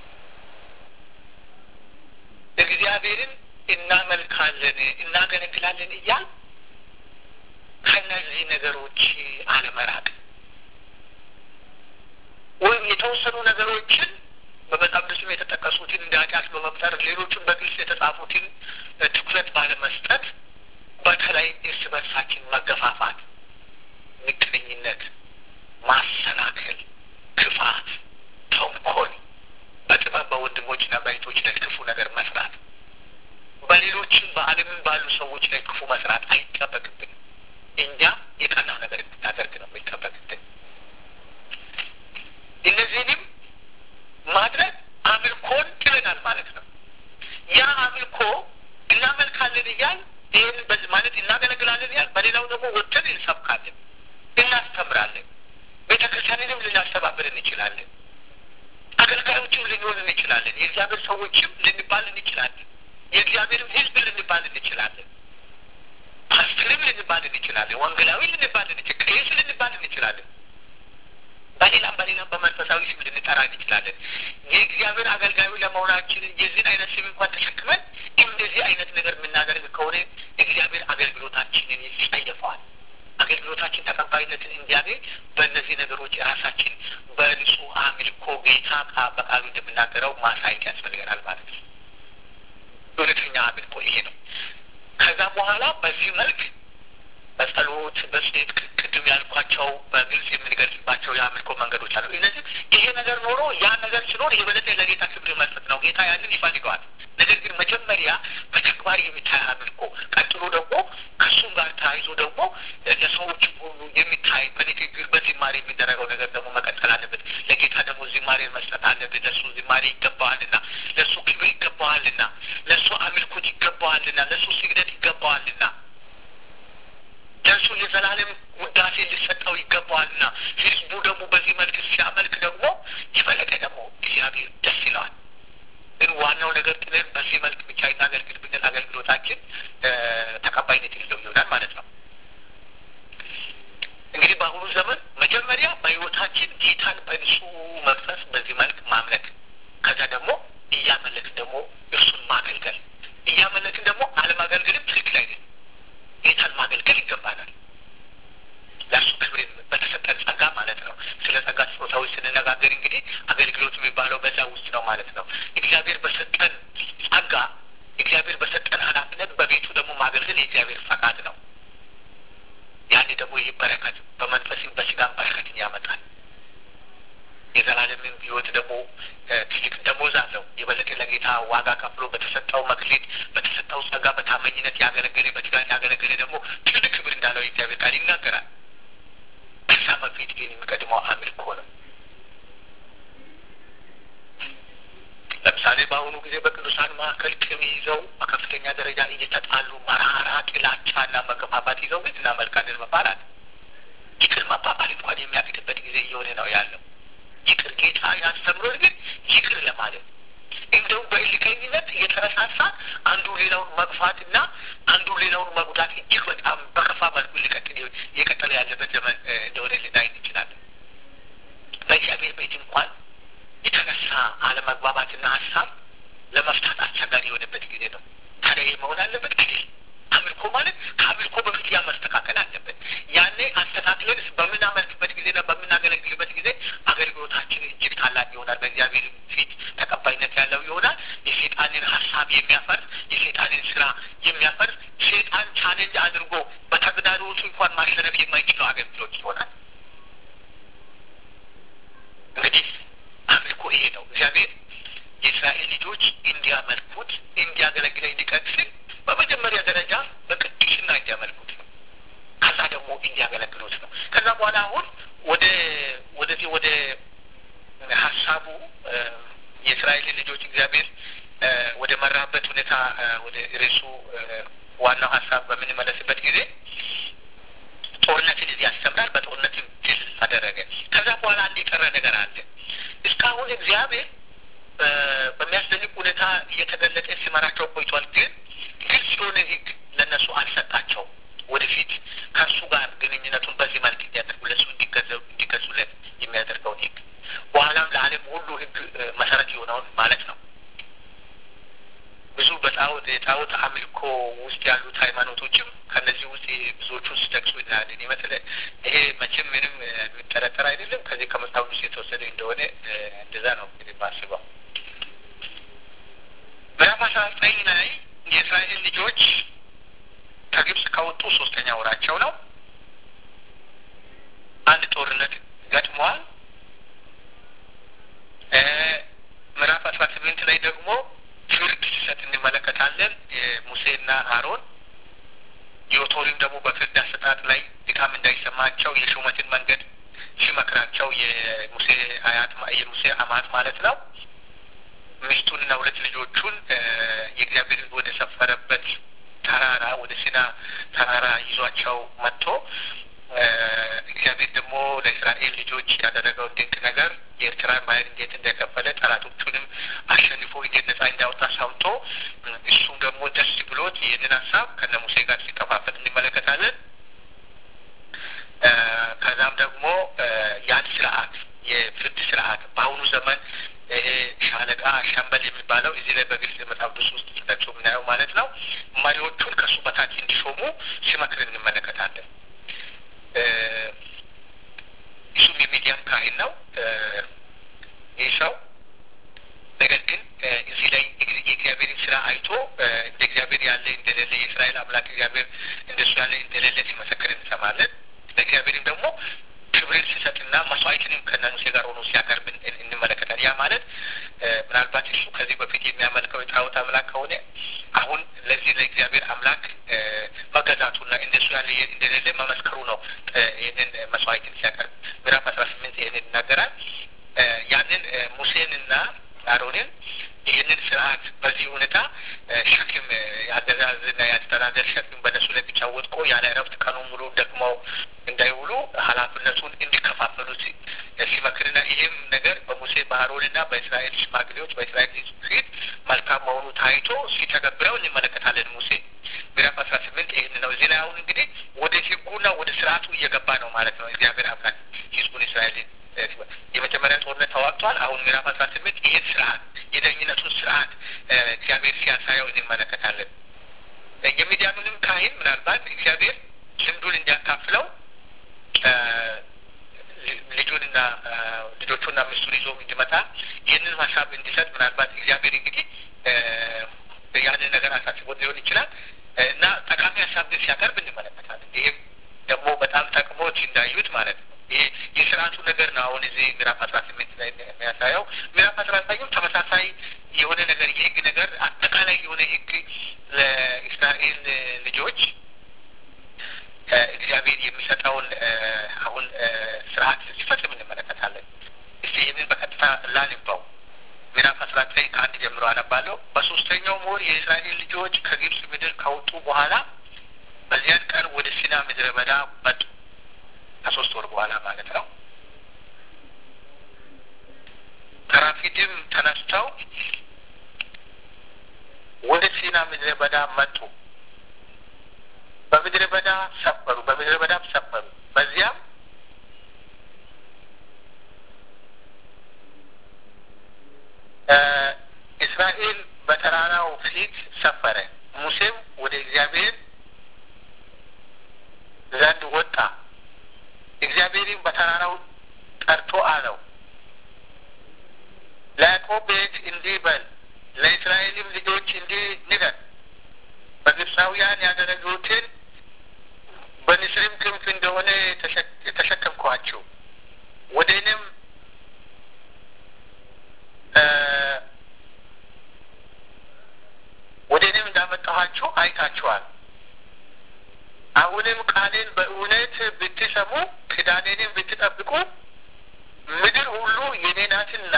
እግዚአብሔርን እናመልካለን እናገለግላለን እያል ከእነዚህ ነገሮች አለመራቅ ወይም የተወሰኑ ነገሮችን በመጽሐፍ ቅዱስም የተጠቀሱትን እንደ ኃጢአት በመቁጠር ሌሎቹን በግልጽ የተጻፉትን ትኩረት ባለመስጠት በተለይ እርስ በርሳችን መገፋፋት፣ ምቀኝነት፣ ማሰናከል፣ ክፋት፣ ተንኮል፣ በጥበብ በወንድሞችና በእህቶች ላይ ክፉ ነገር መስራት፣ በሌሎችም በዓለምም ባሉ ሰዎች ላይ ክፉ መስራት አይጠበቅብን። እኛ የቀናው ነገር እንድናደርግ ነው የሚጠበቅብን። እነዚህንም ማድረግ አምልኮን ጥለናል ማለት ነው። ያ አምልኮ እናመልካለን እያል ይህን ማለት እናገለግላለን እያል በሌላው ደግሞ ወጥተን እንሰብካለን፣ እናስተምራለን፣ ቤተ ክርስቲያንንም ልናስተባብር እንችላለን፣ አገልጋዮችም ልንሆን እንችላለን፣ የእግዚአብሔር ሰዎችም ልንባል እንችላለን፣ የእግዚአብሔርም ሕዝብ ልንባል እንችላለን፣ ፓስተርም ልንባል እንችላለን፣ ወንጌላዊ ልንባል እንችላለን፣ ቄስ ልንባል እንችላለን፣ በሌላም በሌላም በመንፈሳዊ ስም ልንጠራ እንችላለን። የእግዚአብሔር አገልጋዩ ለመሆናችን የዚህን አይነት ስም እንኳን ተሸክመን እንደዚህ አይነት ነገር የምናደርግ ከሆነ እግዚአብሔር አገልግሎታችንን ይጸየፈዋል። አገልግሎታችን ተቀባይነትን እንዲያገኝ በእነዚህ ነገሮች ራሳችን በንጹህ አምልኮ ጌታ በቃሉ እንደምናገረው ማሳየት ያስፈልገናል ማለት ነው። እውነተኛ አምልኮ ይሄ ነው። ከዛ በኋላ በዚህ መልክ በጸሎት በስሌት ቅድም ያልኳቸው በግልጽ የምንገልጽባቸው የአምልኮ መንገዶች አሉ። እነዚህ ይሄ ነገር ኖሮ ያ ነገር ሲኖር የበለጠ ለጌታ ክብር መስጠት ነው። ጌታ ያንን ይፈልገዋል። ነገር ግን መጀመሪያ በተግባር የሚታይ አምልኮ፣ ቀጥሎ ደግሞ ከእሱም ጋር ተያይዞ ደግሞ ለሰዎች ሁሉ የሚታይ በንግግር በዝማሬ የሚደረገው ነገር ደግሞ መቀጠል አለበት። ለጌታ ደግሞ ዝማሬ መስጠት አለበት። ለእሱ ዝማሬ ይገባዋልና፣ ለእሱ ክብር ይገባዋልና፣ ለእሱ አምልኮት ይገባዋልና፣ ለእሱ ስግደት ይገባዋልና፣ ለእሱ የዘላለም ውዳሴ ሊሰጠው ይገባዋልና ህዝቡ ደግሞ በዚህ መልክ ሲያመልክ ደግሞ የበለጠ ደግሞ እግዚአብሔር ደስ ይለዋል። ግን ዋናው ነገር ጥለን በዚህ መልክ ብቻ እናገልግል ብንል አገልግሎታችን ተቀባይነት የሌለው ይሆናል ማለት ነው። እንግዲህ በአሁኑ ዘመን መጀመሪያ በህይወታችን ጌታን በንጹህ መንፈስ በዚህ መልክ ማምለክ፣ ከዛ ደግሞ እያመለክን ደግሞ እርሱን ማገልገል፣ እያመለክን ደግሞ አለማገልገልም ትክክል አይደለም። ጌታን ማገልገል ይገባናል። ለእሱ ክብር በተሰጠን ጸጋ ማለት ነው። ስለ ጸጋ ስጦታዎች ስንነጋገር እንግዲህ አገልግሎት የሚባለው በዛ ውስጥ ነው ማለት ነው። እግዚአብሔር በሰጠን ጸጋ፣ እግዚአብሔር በሰጠን ኃላፊነት በቤቱ ደግሞ ማገልገል የእግዚአብሔር ፈቃድ ነው። ያኔ ደግሞ ይህ በረከት በመንፈስም በስጋም በረከትን ያመጣል። የዘላለምን ህይወት ደግሞ ትልቅ ደሞዝ አለው። የበለጠ ለጌታ ዋጋ ከፍሎ በተሰጠው መክሊት በተሰጠው ጸጋ በታመኝነት ያገለገለ በትጋት ያገለገለ ደግሞ ትልቅ ክብር እንዳለው የእግዚአብሔር ቃል ይናገራል። በዛ በፊት ግን የሚቀድመው አምልኮ ነው። ለምሳሌ በአሁኑ ጊዜ በቅዱሳን መካከል ቂም ይዘው በከፍተኛ ደረጃ እየተጣሉ መራራ ጥላቻና መገፋፋት ይዘው ግን እናመልካለን መባላት ይቅር መባባል እንኳን የሚያቅትበት ጊዜ እየሆነ ነው ያለው። ይቅር ጌታ ያስተምሮን ግን ይቅር ለማለት እንደው በእልከኝነት እየተረሳሳ አንዱ ሌላውን መግፋትና አንዱ ሌላውን መጉዳት እጅግ በጣም በከፋ መልኩ ሊቀጥል እየቀጠለ ያለበት ዘመን እንደሆነ ልናይ እንችላለን። በእግዚአብሔር ቤት እንኳን የተነሳ አለመግባባትና ሀሳብ ለመፍታት አስቸጋሪ የሆነበት ጊዜ ነው። ታዲያ ይህ መሆን አለበት አይደል? አምልኮ ማለት ከአምልኮ በፊት ያ መስተካከል አለበት። ያኔ አስተካክለንስ በምናመልክበት ጊዜና በምናገለግልበት ጊዜ አገልግሎታችን እጅግ ታላቅ ይሆናል። በእግዚአብሔር ፊት ተቀባይነት ያለው ይሆናል። የሴጣንን ሀሳብ የሚያፈርስ የሴጣንን ስራ የሚያፈርስ ሴጣን ቻሌንጅ አድርጎ በተግዳሮቱ እንኳን ማሸነፍ የማይችለው አገልግሎት ይሆናል። እንግዲህ አምልኮ ይሄ ነው። እግዚአብሔር የእስራኤል ልጆች እንዲያመልኩት እንዲያገለግለ እንዲቀጥል በመጀመሪያ ደረጃ በቅድስና እንዲያመልኩት ነው። ከዛ ደግሞ እንዲያገለግሉት ነው። ከዛ በኋላ አሁን ወደ ወደዚህ ወደ ሀሳቡ የእስራኤል ልጆች እግዚአብሔር ወደ መራበት ሁኔታ ወደ ርዕሱ ዋናው ሀሳብ በምንመለስበት ጊዜ ጦርነትን እዚህ ያስተምራል። በጦርነትም ድል አደረገ። ከዛ በኋላ አንድ የቀረ ነገር አለ። እስካሁን እግዚአብሔር በሚያስደንቅ ሁኔታ እየተገለጠ ሲመራቸው ቆይቷል። ግን ግልጽ የሆነ ሕግ ለእነሱ አልሰጣቸው። ወደፊት ከእሱ ጋር ግንኙነቱን በዚህ መልክ እንዲያደርጉ ለእሱ እንዲገዙለት የሚያደርገውን ሕግ በኋላም ለዓለም ሁሉ ሕግ መሰረት የሆነውን ማለት ነው። ብዙ በጣዖት የጣዖት አምልኮ ውስጥ ያሉት ሃይማኖቶችም ከነዚህ ውስጥ ብዙዎቹ ሲጠቅሱ እናያለን። ይመስለ ይሄ መቼም ምንም የሚጠረጠር አይደለም። ከዚህ ከመጽሐፍ ውስጥ የተወሰደ እንደሆነ እንደዛ ነው እንግዲህ ማስበው። ምዕራፍ አስራ ዘጠኝ ላይ የእስራኤል ልጆች ከግብጽ ከወጡ ሶስተኛ ወራቸው ነው። አንድ ጦርነት ገጥመዋል። ምዕራፍ አስራ ስምንት ላይ ደግሞ ፍርድ ሲሰጥ እንመለከታለን። ሙሴና አሮን ዮቶሪም ደግሞ በፍርድ አሰጣጥ ላይ ድካም እንዳይሰማቸው የሹመትን መንገድ ሲመክራቸው የሙሴ አያት የሙሴ አማት ማለት ነው ሚስቱንና ሁለት ልጆቹን የእግዚአብሔር ወደ ሰፈረበት ተራራ ወደ ሲና ተራራ ይዟቸው መጥቶ እግዚአብሔር ደግሞ ለእስራኤል ልጆች ያደረገውን ድንቅ ነገር የኤርትራን ባህር እንዴት እንደከፈለ ጠላቶቹንም አሸንፎ እንዴት ነጻ እንዳወጣ ሰምቶ እሱም ደግሞ ደስ ብሎት ይህንን ሀሳብ ከነ ሙሴ ጋር ሲከፋፈል እንመለከታለን። ከዛም ደግሞ ያን ስርዓት የፍርድ ስርዓት በአሁኑ ዘመን ይሄ ሻለቃ ሻምበል የሚባለው እዚህ ላይ በግልጽ መጽሐፍ ቅዱስ ውስጥ ተጠቅሶ የምናየው ማለት ነው። መሪዎቹን ከእሱ በታች እንዲሾሙ ሲመክር እንመለከታለን። እሱም የሚዲያም ካህን ነው ይህ ሰው። ነገር ግን እዚህ ላይ የእግዚአብሔርን ስራ አይቶ እንደ እግዚአብሔር ያለ እንደሌለ የእስራኤል አምላክ እግዚአብሔር እንደሱ ያለ እንደሌለ ሲመሰክር እንሰማለን። ለእግዚአብሔርም ደግሞ ክብርን ሲሰጥና መስዋዕትንም ከነ ሙሴ ጋር ሆኖ ሲያቀርብ እንመለከታለን። ያ ማለት ምናልባት እሱ ከዚህ በፊት የሚያመልከው የጣዖት አምላክ ከሆነ አሁን ለዚህ ለእግዚአብሔር አምላክ መገዛቱና እንደሱ ያለ እንደሌለ መመስከሩ ነው። ይህንን መስዋዕትን ሲያቀርብ ምዕራፍ አስራ ስምንት ይህንን ይናገራል። ያንን ሙሴንና አሮንን ይህንን ስርዓት በዚህ ሁኔታ ሸክም የአገዛዝና የአስተዳደር ሸክም በነሱ ላይ ብቻ ወድቆ ያለ እረፍት ቀኑ ሙሉ ደክመው እንዳይውሉ ኃላፊነቱን እንዲከፋፈሉ ሲመክርና ይህም ነገር በሙሴ በአሮንና በእስራኤል ሽማግሌዎች በእስራኤል ሕዝብ ፊት መልካም መሆኑ ታይቶ ሲተገብረው እንመለከታለን። ሙሴ ምዕራፍ አስራ ስምንት ይህን ነው። እዚህ ላይ አሁን እንግዲህ ወደ ሕጉና ወደ ስርዓቱ እየገባ ነው ማለት ነው። እግዚአብሔር አምላክ ሕዝቡን እስራኤልን የመጀመሪያ ጦርነት ተዋግቷል። አሁን ምዕራፍ አስራ ስምንት ይህን ስርዓት የዳኝነቱን ስርዓት እግዚአብሔር ሲያሳየው እንመለከታለን። የሚዲያምንም ካህን ምናልባት እግዚአብሔር ልምዱን እንዲያካፍለው ልጁንና ልጆቹና ሚስቱን ይዞ እንዲመጣ ይህንን ሀሳብ እንዲሰጥ ምናልባት እግዚአብሔር እንግዲህ ያንን ነገር አሳስቦት ሊሆን ይችላል እና ጠቃሚ ሀሳብ ግን ሲያቀርብ እንመለከታለን። ይህም ደግሞ በጣም ጠቅሞት እንዳዩት ማለት ነው። ይሄ የስርዓቱ ነገር ነው። አሁን እዚህ ምዕራፍ አስራ ስምንት ላይ የሚያሳየው ምዕራፍ አስራ ዘጠኝም ተመሳሳይ የሆነ ነገር የህግ ነገር አጠቃላይ የሆነ ህግ ለእስራኤል ልጆች እግዚአብሔር የሚሰጠውን አሁን ስርዓት ሲፈጽም እንመለከታለን። እስቲ ይህንን በቀጥታ ላንባው። ምዕራፍ አስራ ዘጠኝ ከአንድ ጀምሮ አነባለሁ። በሶስተኛው ወር የእስራኤል ልጆች ከግብጽ ምድር ከወጡ በኋላ በዚያን ቀን ወደ ሲና ምድረ በዳ መጡ። ከሶስት ወር በኋላ ማለት ነው። ከራፊድም ተነስተው ወደ ሲና ምድረ በዳ መጡ። በምድረ በዳ ሰፈሩ። በምድረ በዳም ሰፈሩ። በዚያም እስራኤል በተራራው ፊት ሰፈረ። ሙሴም ወደ እግዚአብሔር ዘንድ ወጣ። እግዚአብሔርም በተራራው ጠርቶ አለው፣ ለያዕቆብ ቤት እንዲህ በል፣ ለእስራኤልም ልጆች እንዲህ ንገር፣ በግብፃውያን ያደረጉትን በንስርም ክንፍ እንደሆነ ተሸከምኳችሁ፣ ወደ እኔም ወደ እኔም እንዳመጣኋችሁ አይታችኋል። አሁንም ቃሌን በእውነት ብትሰሙ ኪዳኔንም ብትጠብቁ ምድር ሁሉ የኔ ናትና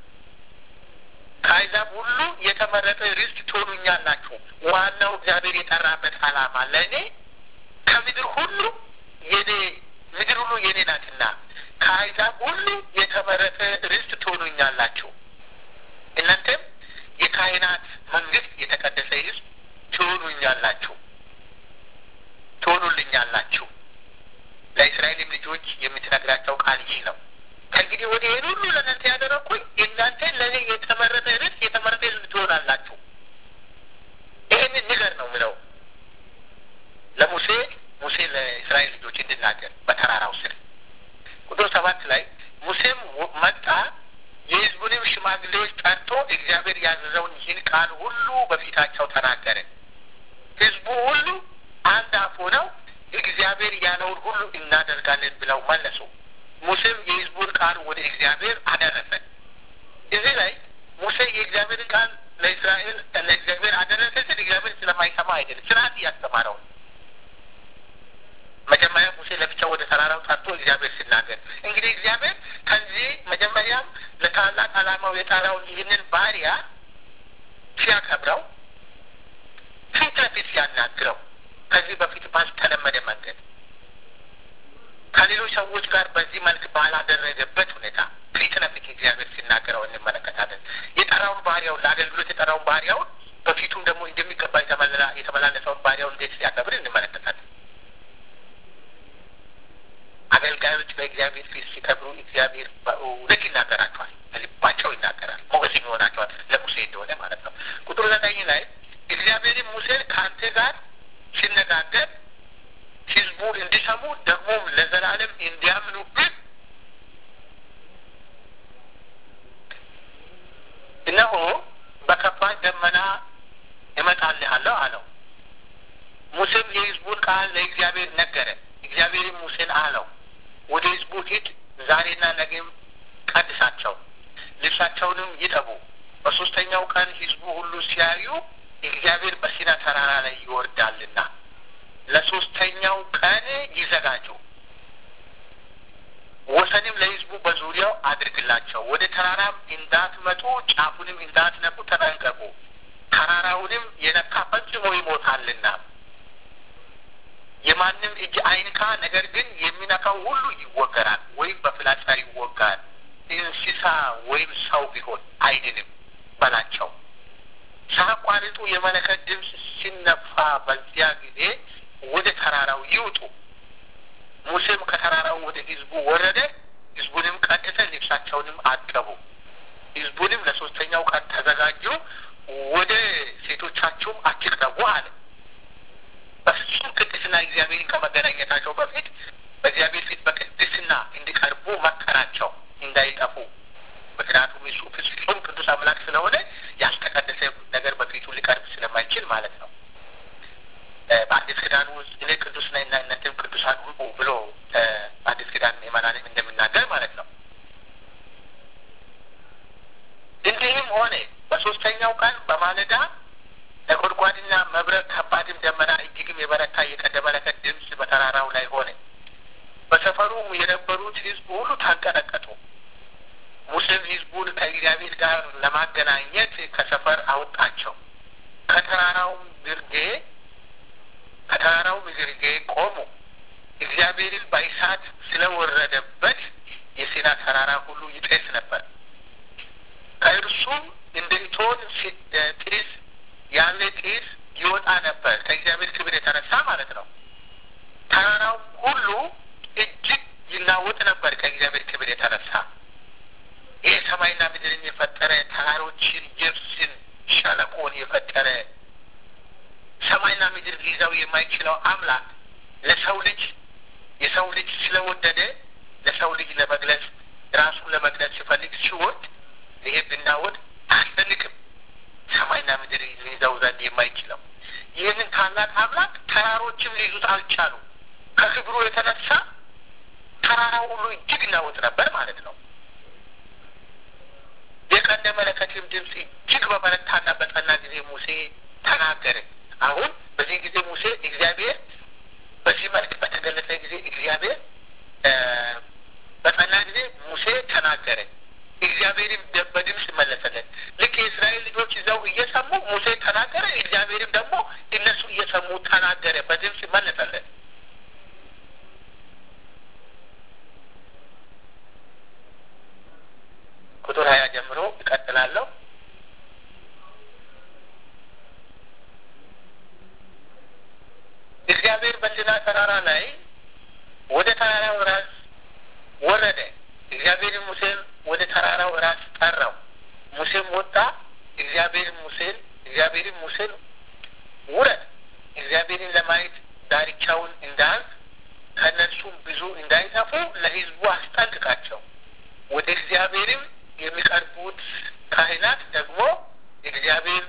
ከአሕዛብ ሁሉ የተመረጠ ርስት ትሆኑኛላችሁ። ዋናው እግዚአብሔር የጠራበት ዓላማ ለእኔ ከምድር ሁሉ የኔ ምድር ሁሉ የኔ ናትና ከአሕዛብ ሁሉ የተመረጠ ርስት ትሆኑኛላችሁ። እናንተም የካህናት መንግስት፣ የተቀደሰ ሕዝብ ትሆኑኛላችሁ ትሆኑልኛላችሁ። ለእስራኤልም ልጆች የምትነግራቸው ቃል ይህ ነው። ከእንግዲህ ወዲህ ይህን ሁሉ ለእናንተ ያደረግኩኝ እናንተ ለእኔ የተመረጠ ርስት የተመረጠ ሕዝብ ትሆናላችሁ። ይህንን ንገር ነው ምለው ለሙሴ ሙሴ ለእስራኤል ልጆች እንድናገር በተራራው ስር። ቁጥር ሰባት ላይ ሙሴም መጣ፣ የሕዝቡንም ሽማግሌዎች ጠርቶ እግዚአብሔር ያዘዘውን ይህን ቃል ሁሉ በፊታቸው ተናገረ። ሕዝቡ ሁሉ አንድ አፍ ሆነው እግዚአብሔር ያለውን ሁሉ እናደርጋለን ብለው መለሱ። ሙሴም የሕዝቡን ቃል ወደ እግዚአብሔር አደረሰ። እዚህ ላይ ሙሴ የእግዚአብሔርን ቃል ለእስራኤል ለእግዚአብሔር አደረሰ ስል እግዚአብሔር ስለማይሰማ አይደለም፣ ስርዓት እያስተማረው። መጀመሪያ ሙሴ ለብቻው ወደ ተራራው ጠርቶ እግዚአብሔር ሲናገር፣ እንግዲህ እግዚአብሔር ከዚህ መጀመሪያም ለታላቅ ዓላማው የጠራውን ይህንን ባሪያ ሲያከብረው ፊት ለፊት ሲያናግረው ከዚህ በፊት ባልተለመደ መንገድ ከሌሎች ሰዎች ጋር በዚህ መልክ ባላደረገበት ሁኔታ ፊት ለፊት እግዚአብሔር ሲናገረው እንመለከታለን። የጠራውን ባሪያውን ለአገልግሎት የጠራውን ባሪያውን በፊቱም ደግሞ እንደሚገባ የተመላለሰውን ባሪያውን እንዴት ሲያከብር እንመለከታለን። አገልጋዮች በእግዚአብሔር ፊት ሲከብሩ እግዚአብሔር በእውነት ይናገራቸዋል፣ በልባቸው ይናገራል፣ ሞገስ ይሆናቸዋል። ለሙሴ እንደሆነ ማለት ነው። ቁጥር ዘጠኝ ላይ እግዚአብሔርም ሙሴን ከአንተ ጋር ሲነጋገር ሕዝቡ እንዲሰሙ ደግሞም ለዘላለም እንዲያምኑብን እነሆ በከባድ ደመና እመጣልሃለሁ አለው። ሙሴም የሕዝቡን ቃል ለእግዚአብሔር ነገረ። እግዚአብሔርም ሙሴን አለው፣ ወደ ሕዝቡ ሂድ፣ ዛሬና ነገም ቀድሳቸው፣ ልብሳቸውንም ይጠቡ። በሶስተኛው ቀን ሕዝቡ ሁሉ ሲያዩ እግዚአብሔር በሲና ተራራ ላይ ይወርዳልና ለሶስተኛው ቀን ይዘጋጁ። ወሰንም ለሕዝቡ በዙሪያው አድርግላቸው። ወደ ተራራም እንዳትመጡ ጫፉንም እንዳትነኩ ተጠንቀቁ። ተራራውንም የነካ ፈጽሞ ይሞታልና የማንም እጅ አይንካ። ነገር ግን የሚነካው ሁሉ ይወገራል ወይም በፍላጻ ይወጋል። እንስሳ ወይም ሰው ቢሆን አይድንም በላቸው። ሳያቋርጡ የመለከት ድምፅ ሲነፋ በዚያ ጊዜ ወደ ተራራው ይውጡ። ሙሴም ከተራራው ወደ ሕዝቡ ወረደ። ሕዝቡንም ቀድሰ፣ ልብሳቸውንም አጠቡ። ሕዝቡንም ለሶስተኛው ቀን ተዘጋጁ፣ ወደ ሴቶቻችሁም አትቅረቡ አለ። በፍጹም ቅድስና እግዚአብሔርን ከመገናኘታቸው በፊት በእግዚአብሔር ፊት በቅድስና እንዲቀርቡ መከራቸው፣ እንዳይጠፉ። ምክንያቱም እሱ ፍጹም ቅዱስ አምላክ ስለሆነ ያልተቀደሰ ነገር በፊቱ ሊቀርብ ስለማይችል ማለት ነው። በአዲስ ኪዳን ውስጥ እኔ ቅዱስ ነኝና እናንተም ቅዱሳን ሁኑ ብሎ በአዲስ ኪዳን የመናንም እንደሚናገር ማለት ነው። እንዲህም ሆነ በሶስተኛው ቀን በማለዳ ነጎድጓድና መብረቅ፣ ከባድም ደመና፣ እጅግም የበረታ የቀንደ መለከት ድምፅ በተራራ በተራራው ላይ ሆነ። በሰፈሩም የነበሩት ሕዝብ ሁሉ ተንቀጠቀጡ። ሙሴም ሕዝቡን ከእግዚአብሔር ጋር ለማገናኘት ከሰፈር አወጣቸው። ከተራራውም ግርጌ ከተራራው ግርጌ ቆሙ። እግዚአብሔርን በእሳት ስለወረደበት የሲና ተራራ ሁሉ ይጤስ ነበር። ከእርሱም እንደ እቶን ጢስ ያለ ጢስ ይወጣ ነበር፣ ከእግዚአብሔር ክብር የተነሳ ማለት ነው። ተራራው ሁሉ እጅግ ይናወጥ ነበር ከእግዚአብሔር ክብር የተነሳ። ይህ ሰማይና ምድርን የፈጠረ ተራሮችን፣ የብስን፣ ሸለቆን የፈጠረ ሰማይና ምድር ሊይዘው የማይችለው አምላክ ለሰው ልጅ የሰው ልጅ ስለወደደ ለሰው ልጅ ለመግለጽ ራሱን ለመግለጽ ሲፈልግ ሲወድ ይሄ ብናወድ አያስደንቅም? ሰማይና ምድር ሊይዘው ዘንድ የማይችለው ይህንን ታላቅ አምላክ ተራሮችም ሊይዙት አልቻሉ። ከክብሩ የተነሳ ተራራው ሁሉ እጅግ ይናወጥ ነበር ማለት ነው። የቀንደ መለከትም ድምፅ እጅግ በበረታና በጸና ጊዜ ሙሴ ተናገረ። አሁን በዚህ ጊዜ ሙሴ እግዚአብሔር በዚህ መልክ በተገለጸ ጊዜ እግዚአብሔር በጸና ጊዜ ሙሴ ተናገረ። እግዚአብሔርም በድምፅ መለሰለት። ልክ የእስራኤል ልጆች ይዘው እየሰሙ ሙሴ ተናገረ፣ እግዚአብሔርም ደግሞ እነሱ እየሰሙ ተናገረ፣ በድምፅ መለሰለት። ቁጥር ሀያ ጀምሮ እቀጥላለሁ። እግዚአብሔር በሲና ተራራ ላይ ወደ ተራራው ራስ ወረደ። እግዚአብሔርም ሙሴን ወደ ተራራው ራስ ጠራው። ሙሴም ወጣ። እግዚአብሔር ሙሴን እግዚአብሔርም ሙሴን ውረድ፣ እግዚአብሔርን ለማየት ዳርቻውን እንዳያልፍ ከእነርሱም ብዙ እንዳይጠፉ ለሕዝቡ አስጠንቅቃቸው። ወደ እግዚአብሔርም የሚቀርቡት ካህናት ደግሞ እግዚአብሔር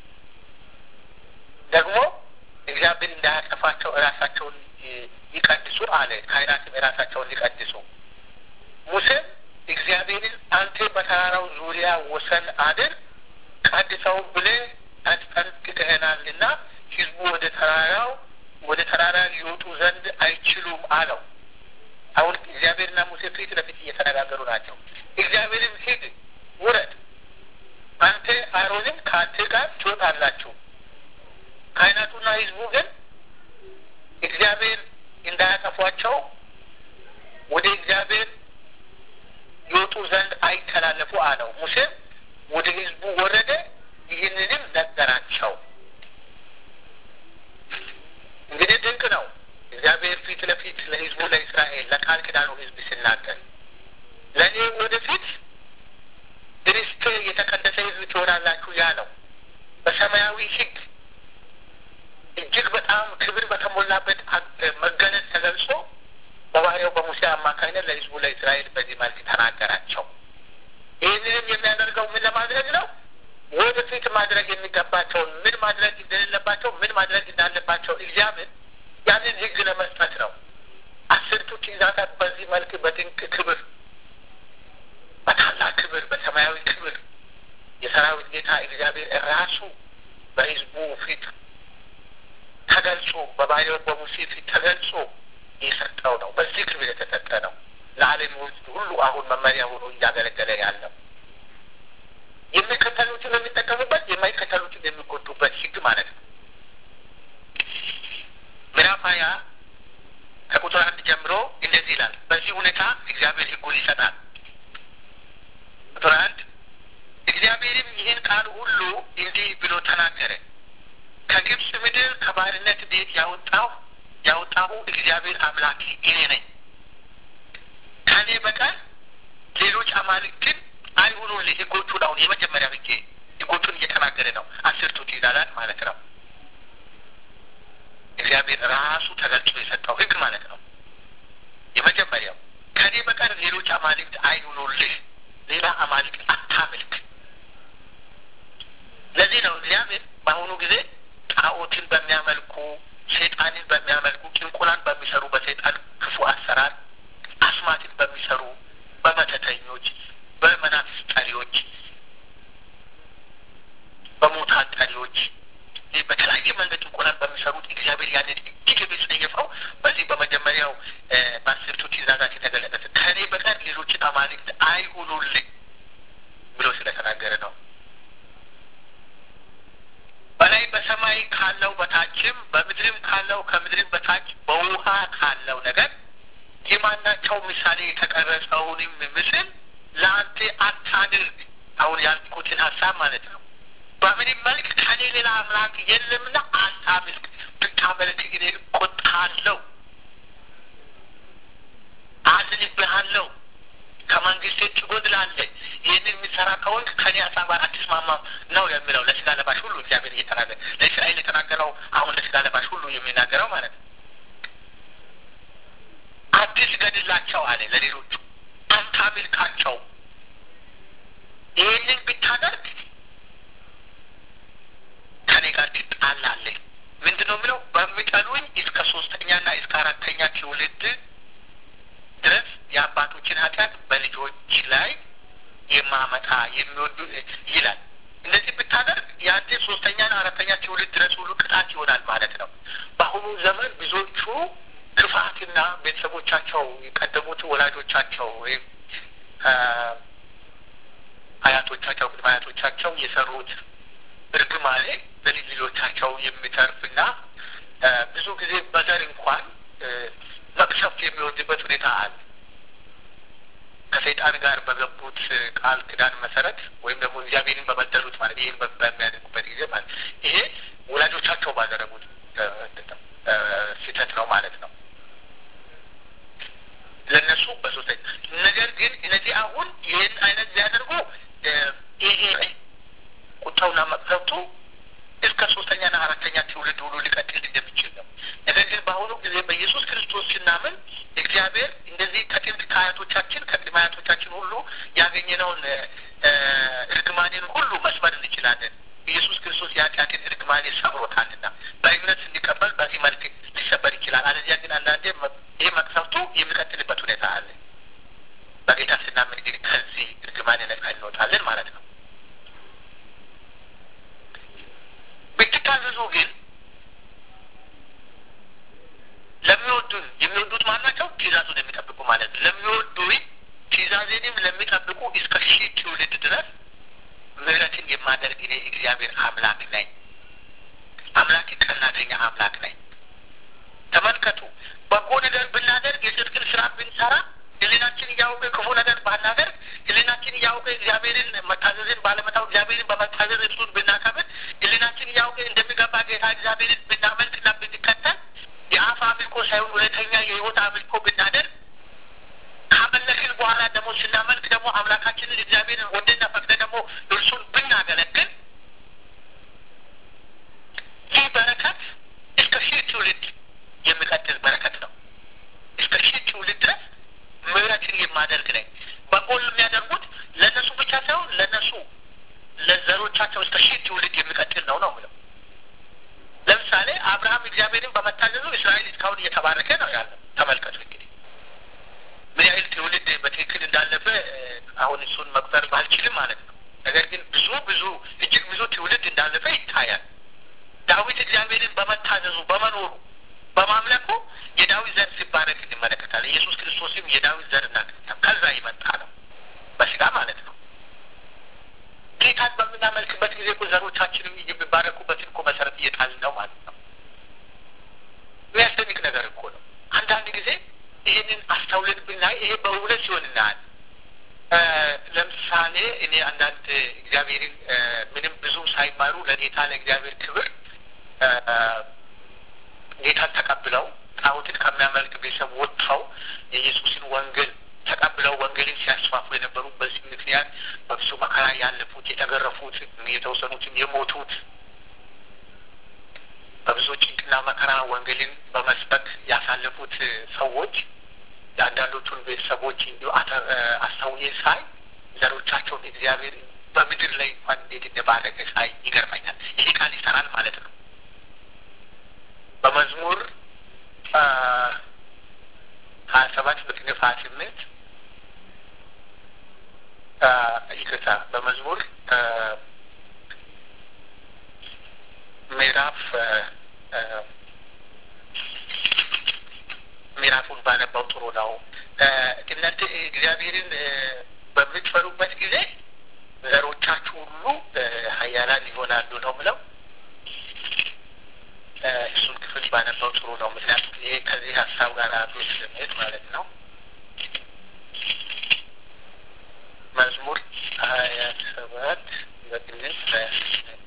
ደግሞ እግዚአብሔር እንዳያጠፋቸው እራሳቸውን ይቀድሱ አለ። ካህናትም እራሳቸውን ሊቀድሱ። ሙሴም እግዚአብሔርን አንተ በተራራው ዙሪያ ወሰን አድር ቀድሰው ብለህ አስጠንቅቀኸናልና ሕዝቡ ወደ ተራራው ወደ ተራራ ሊወጡ ዘንድ አይችሉም አለው። አሁን እግዚአብሔርና ሙሴ ፊት ለፊት እየተነጋገሩ ናቸው። እግዚአብሔርም ሂድ፣ ውረድ፣ አንተ አሮንም ከአንተ ጋር ትወጣላችሁ። ካህናቱና ሕዝቡ ግን እግዚአብሔር እንዳያጠፏቸው ወደ እግዚአብሔር ይወጡ ዘንድ አይተላለፉ አለው። ሙሴም ወደ ሕዝቡ ወረደ፣ ይህንንም ነገራቸው። እንግዲህ ድንቅ ነው። እግዚአብሔር ፊት ለፊት ለሕዝቡ ለእስራኤል ለቃል ኪዳኑ ሕዝብ ሲናገር ለእኔ ወደፊት ርስቴ የተቀደሰ ሕዝብ ትሆናላችሁ ያለው በሰማያዊ ሕግ እጅግ በጣም ክብር በተሞላበት መገለጽ ተገልጾ በባህሪያው በሙሴ አማካኝነት ለሕዝቡ ለእስራኤል በዚህ መልክ ተናገራቸው። ይህንንም የሚያደርገው ምን ለማድረግ ነው? ወደፊት ማድረግ የሚገባቸውን ምን ማድረግ እንደሌለባቸው ምን ማድረግ እንዳለባቸው እግዚአብሔር ያንን ሕግ ለመስጠት ነው። አስርቱ ትእዛዛት በዚህ መልክ በድንቅ ክብር በታላቅ ክብር በሰማያዊ ክብር የሰራዊት ጌታ እግዚአብሔር ራሱ በሕዝቡ ፊት ተገልጾ በባህሪው በሙሴ ፊት ተገልጾ የሰጠው ነው። በዚህ ክብር የተሰጠ ነው። ለዓለም ሕዝብ ሁሉ አሁን መመሪያ ሆኖ እያገለገለ ያለው የሚከተሉትን የሚጠቀሙበት የማይከተሉትን የሚጎዱበት ሕግ ማለት ነው። ምዕራፍ ሀያ ከቁጥር አንድ ጀምሮ እንደዚህ ይላል። በዚህ ሁኔታ እግዚአብሔር ሕጉን ይሰጣል። ቁጥር አንድ እግዚአብሔርም ይህን ቃል ሁሉ እንዲህ ብሎ ተናገረ። ከግብፅ ምድር ከባርነት ቤት ያወጣሁ ያወጣሁ እግዚአብሔር አምላክ እኔ ነኝ። ከእኔ በቀር ሌሎች አማልክትን አይሁኑልህ። ሕጎቹን አሁን የመጀመሪያ ብቻ ሕጎቹን እየተናገረ ነው። አስርቱ ትእዛዛት ማለት ነው። እግዚአብሔር ራሱ ተገልጾ የሰጠው ሕግ ማለት ነው። የመጀመሪያው ከእኔ በቀር ሌሎች አማልክት አይሁኑልህ፣ ሌላ አማልክት አታምልክ። ለዚህ ነው እግዚአብሔር በአሁኑ ጊዜ ጣዖትን በሚያመልኩ ሰይጣንን በሚያመልኩ ጭንቁላን በሚሰሩ በሰይጣን ክፉ አሰራር አስማትን በሚሰሩ በመተተኞች በመናፍስት ጠሪዎች በሙታን ጠሪዎች በተለያየ መንገድ ጭንቁላን በሚሰሩት እግዚአብሔር ያንን እጅግ የሚጸየፈው በዚህ በመጀመሪያ ሁኑልኝ ብሎ ስለተናገረ ነው። በላይ በሰማይ ካለው በታችም በምድርም ካለው ከምድርም በታች በውሃ ካለው ነገር የማናቸው ምሳሌ የተቀረጸውንም ምስል ለአንተ አታድርግ። አሁን ያልኩትን ሀሳብ ማለት ነው። በምንም መልክ ከኔ ሌላ አምላክ የለምና አታምልክ። ብታመልክ ግን እቆጣለሁ፣ አዝንብሃለሁ፣ ከመንግስቴ ትጎድላለህ። ይህንን የሚሰራ ከሆንክ ከኔ ሀሳብ ጋር አትስማማም ነው የሚለው ለስጋ ለባሽ ሁሉ እግዚአብሔር እየተናገረ ለእስራኤል የተናገረው አሁን ለስጋ ለባሽ ሁሉ የሚናገረው ማለት ነው። አትስገድላቸው አለ ለሌሎቹ፣ አታምልካቸው። ይህንን ብታደርግ ከኔ ጋር ትጣላለህ። ምንድን ነው የሚለው? በሚጠሉኝ እስከ ሶስተኛና እስከ አራተኛ ትውልድ ድረስ የአባቶችን ኃጢአት በልጆች ላይ የማመጣ የሚወዱ ይላል። እንደዚህ ብታደርግ የአንተ ሶስተኛና አራተኛ ትውልድ ድረስ ሁሉ ቅጣት ይሆናል ማለት ነው። በአሁኑ ዘመን ብዙዎቹ ክፋትና ቤተሰቦቻቸው የቀደሙት ወላጆቻቸው ወይም አያቶቻቸው ቅድመ አያቶቻቸው የሰሩት እርግማኔ ለልጅ ልጆቻቸው የሚተርፍና ብዙ ጊዜ በዘር እንኳን መቅሰፍት የሚወርድበት ሁኔታ አለ። ከሰይጣን ጋር በገቡት ቃል ኪዳን መሰረት ወይም ደግሞ እግዚአብሔርን በበደሉት ማለት ይህን በሚያደርጉበት ጊዜ ማለት ይሄ ወላጆቻቸው ባደረጉት ስህተት ነው ማለት ነው ለእነሱ በሶስተኛ። ነገር ግን እነዚህ አሁን ይህን አይነት ቢያደርጉ ይሄ ቁጣውና መቅሰፍቱ እስከ ሶስተኛና አራተኛ ትውልድ ሁሉ ሊቀጥል እንደሚችል ነው። ነገር ግን በአሁኑ ጊዜ በኢየሱስ ክርስቶስ ስናምን እግዚአብሔር እንደዚህ ከጥንት ከአያቶቻችን ከቅድመ አያቶቻችን ሁሉ ያገኘነውን እርግማኔን ሁሉ መስበር እንችላለን። ኢየሱስ ክርስቶስ የኃጢአትን እርግማኔ ሰብሮታልና በእምነት እንዲቀበል በዚህ መልክ ሊሰበር ይችላል። አለዚያ ግን አንዳንዴ ይህ መቅሰፍቱ የሚቀጥልበት ሁኔታ አለ። በጌታ ስናምን ግን ከዚህ እርግማኔ ነጻ እንወጣለን ማለት ነው። ብትታዘዙ ግን ለሚወዱን የሚወዱት ማን ናቸው? ትእዛዙን የሚጠብቁ ማለት ነው። ለሚወዱኝ ትእዛዜንም ለሚጠብቁ እስከ ሺህ ትውልድ ድረስ ምሕረትን የማደርግ እኔ እግዚአብሔር አምላክ ነኝ። አምላክ ቀናተኛ አምላክ ነኝ። ተመልከቱ፣ በጎ ነገር ብናደርግ የጽድቅን ስራ ብንሰራ ሕሊናችን እያወቀ ክፉ ነገር ባናደርግ ሕሊናችን እያወቀ እግዚአብሔርን መታዘዝን ባለመታው እግዚአብሔርን በመታዘዝ እርሱን ብናከብር ሕሊናችን እያወቀ እንደሚገባ ጌታ እግዚአብሔርን ብናመልክና ብንከተል የአፍ አምልኮ ሳይሆን እውነተኛ የህይወት አምልኮ ብናደርግ ካመለክን በኋላ ደግሞ ስናመልክ ደግሞ አምላካችንን እግዚአብሔርን ወደና ፈቅደ ደግሞ እርሱን ብናገለግል ይህ በረከት እስከ ሺህ ትውልድ የሚቀጥል በረከት ነው። እስከ ሺህ ትውልድ ድረስ ምሕረትን የማደርግ ነኝ። በጎል የሚያደርጉት ለእነሱ ብቻ ሳይሆን ለእነሱ ለዘሮቻቸው እስከ ሺህ ትውልድ የሚቀጥል ነው ነው ብለው ለምሳሌ አብርሃም እግዚአብሔርን በመታዘዙ እስራኤል እስካሁን እየተባረከ ነው ያለው። ተመልከቱ እንግዲህ ምን ያህል ትውልድ በትክክል እንዳለፈ አሁን እሱን መቁጠር ባልችልም ማለት ነው። ነገር ግን ብዙ ብዙ እጅግ ብዙ ትውልድ እንዳለፈ ይታያል። ዳዊት እግዚአብሔርን በመታዘዙ በመኖሩ በማምለኩ የዳዊት ዘር ሲባረክ እንመለከታለን። ኢየሱስ ክርስቶስም የዳዊት ዘርና ከዛ ይመጣ ነው በስጋ ማለት ነው። ጌታን በምናመልክበት ጊዜ እኮ ዘሮቻችንም የሚባረኩበትን እኮ መሰረት እየጣልን ነው ማለት ነው። የሚያስደንቅ ነገር እኮ ነው። አንዳንድ ጊዜ ይህንን አስተውለን ብናይ ይሄ በእውነት ሲሆን እናያል። ለምሳሌ እኔ አንዳንድ እግዚአብሔርን ምንም ብዙም ሳይማሩ ለጌታ ለእግዚአብሔር ክብር ጌታን ተቀብለው ጣዖትን ከሚያመልክ ቤተሰብ ወጥተው የኢየሱስን ወንጌል ተቀብለው ወንጌልን ሲያስፋፉ የነበሩ በዚህ ምክንያት በብዙ መከራ ያለፉት የተገረፉት፣ የተወሰኑትም የሞቱት በብዙ ጭንቅና መከራ ወንጌልን በመስበክ ያሳለፉት ሰዎች የአንዳንዶቹን ቤተሰቦች እንዲሁ አስተውዬ ሳይ ዘሮቻቸውን እግዚአብሔር በምድር ላይ እንኳን እንዴት እንደባረከ ሳይ ይገርመኛል። ይሄ ቃል ይሰራል ማለት ነው። በመዝሙር ሀያ ሰባት በቅንፍ ሀያ ስምንት ይቅርታ በመዝሙር ምዕራፍ ምዕራፉን ባነባው ጥሩ ነው። እናንተ እግዚአብሔርን በምትፈሩበት ጊዜ ዘሮቻችሁ ሁሉ ኃያላን ይሆናሉ ነው ብለው እሱን ክፍል ባነበው ጥሩ ነው። ምክንያቱም ይሄ ከዚህ ሀሳብ ጋር አብሮ ስለሚሄድ ማለት ነው። መዝሙር ሀያ ሰባት በግልጽ በስነት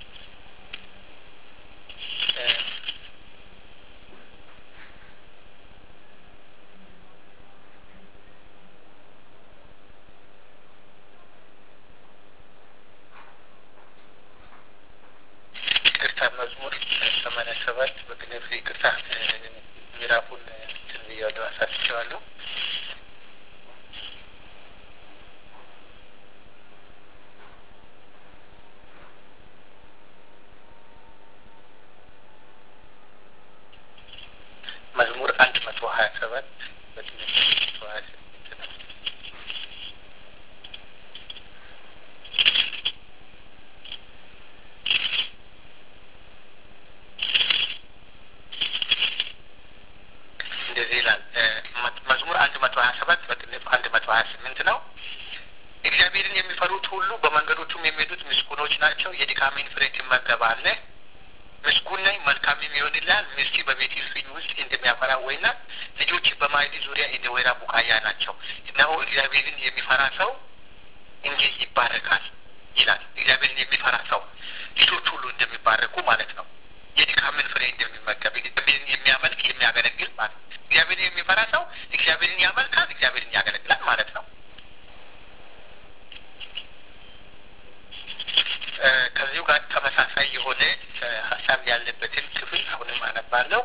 ይቅርታ መዝሙር ሰማንያ ሰባት በግልጽ ይቅርታ ምዕራፉን እንትን ብያለሁ አሳስቸዋለሁ። መዝሙር አንድ መቶ ሀያ ሰባት በግልጽ መቶ ሀያ ስምንት ነው። እንደዚህ ይላል። መዝሙር አንድ መቶ ሀያ ሰባት በግልጽ አንድ መቶ ሀያ ስምንት ነው። እግዚአብሔርን የሚፈሩት ሁሉ በመንገዶቹም የሚሄዱት ምስጉኖች ናቸው። የድካሜን ፍሬ ትመገባለህ። ምስጉን ነኝ መልካምም ይሆንልሃል። ሚስት በቤት ፍሬ ውስጥ እንደሚያፈራ ወይን ልጆች በማዕድ ዙሪያ እንደ ወይራ ቡቃያ ናቸው። እነሆ እግዚአብሔርን የሚፈራ ሰው እንዲህ ይባረካል ይላል። እግዚአብሔርን የሚፈራ ሰው ልጆች ሁሉ እንደሚባረኩ ማለት ነው። የድካምን ፍሬ እንደሚመገብ እግዚአብሔርን የሚያመልክ የሚያገለግል ማለት ነው። እግዚአብሔርን የሚፈራ ሰው እግዚአብሔርን ያመልካል፣ እግዚአብሔርን ያገለግላል ማለት ነው። ከዚሁ ጋር ተመሳሳይ የሆነ ሀሳብ ያለበትን ክፍል አሁንም አነባለሁ።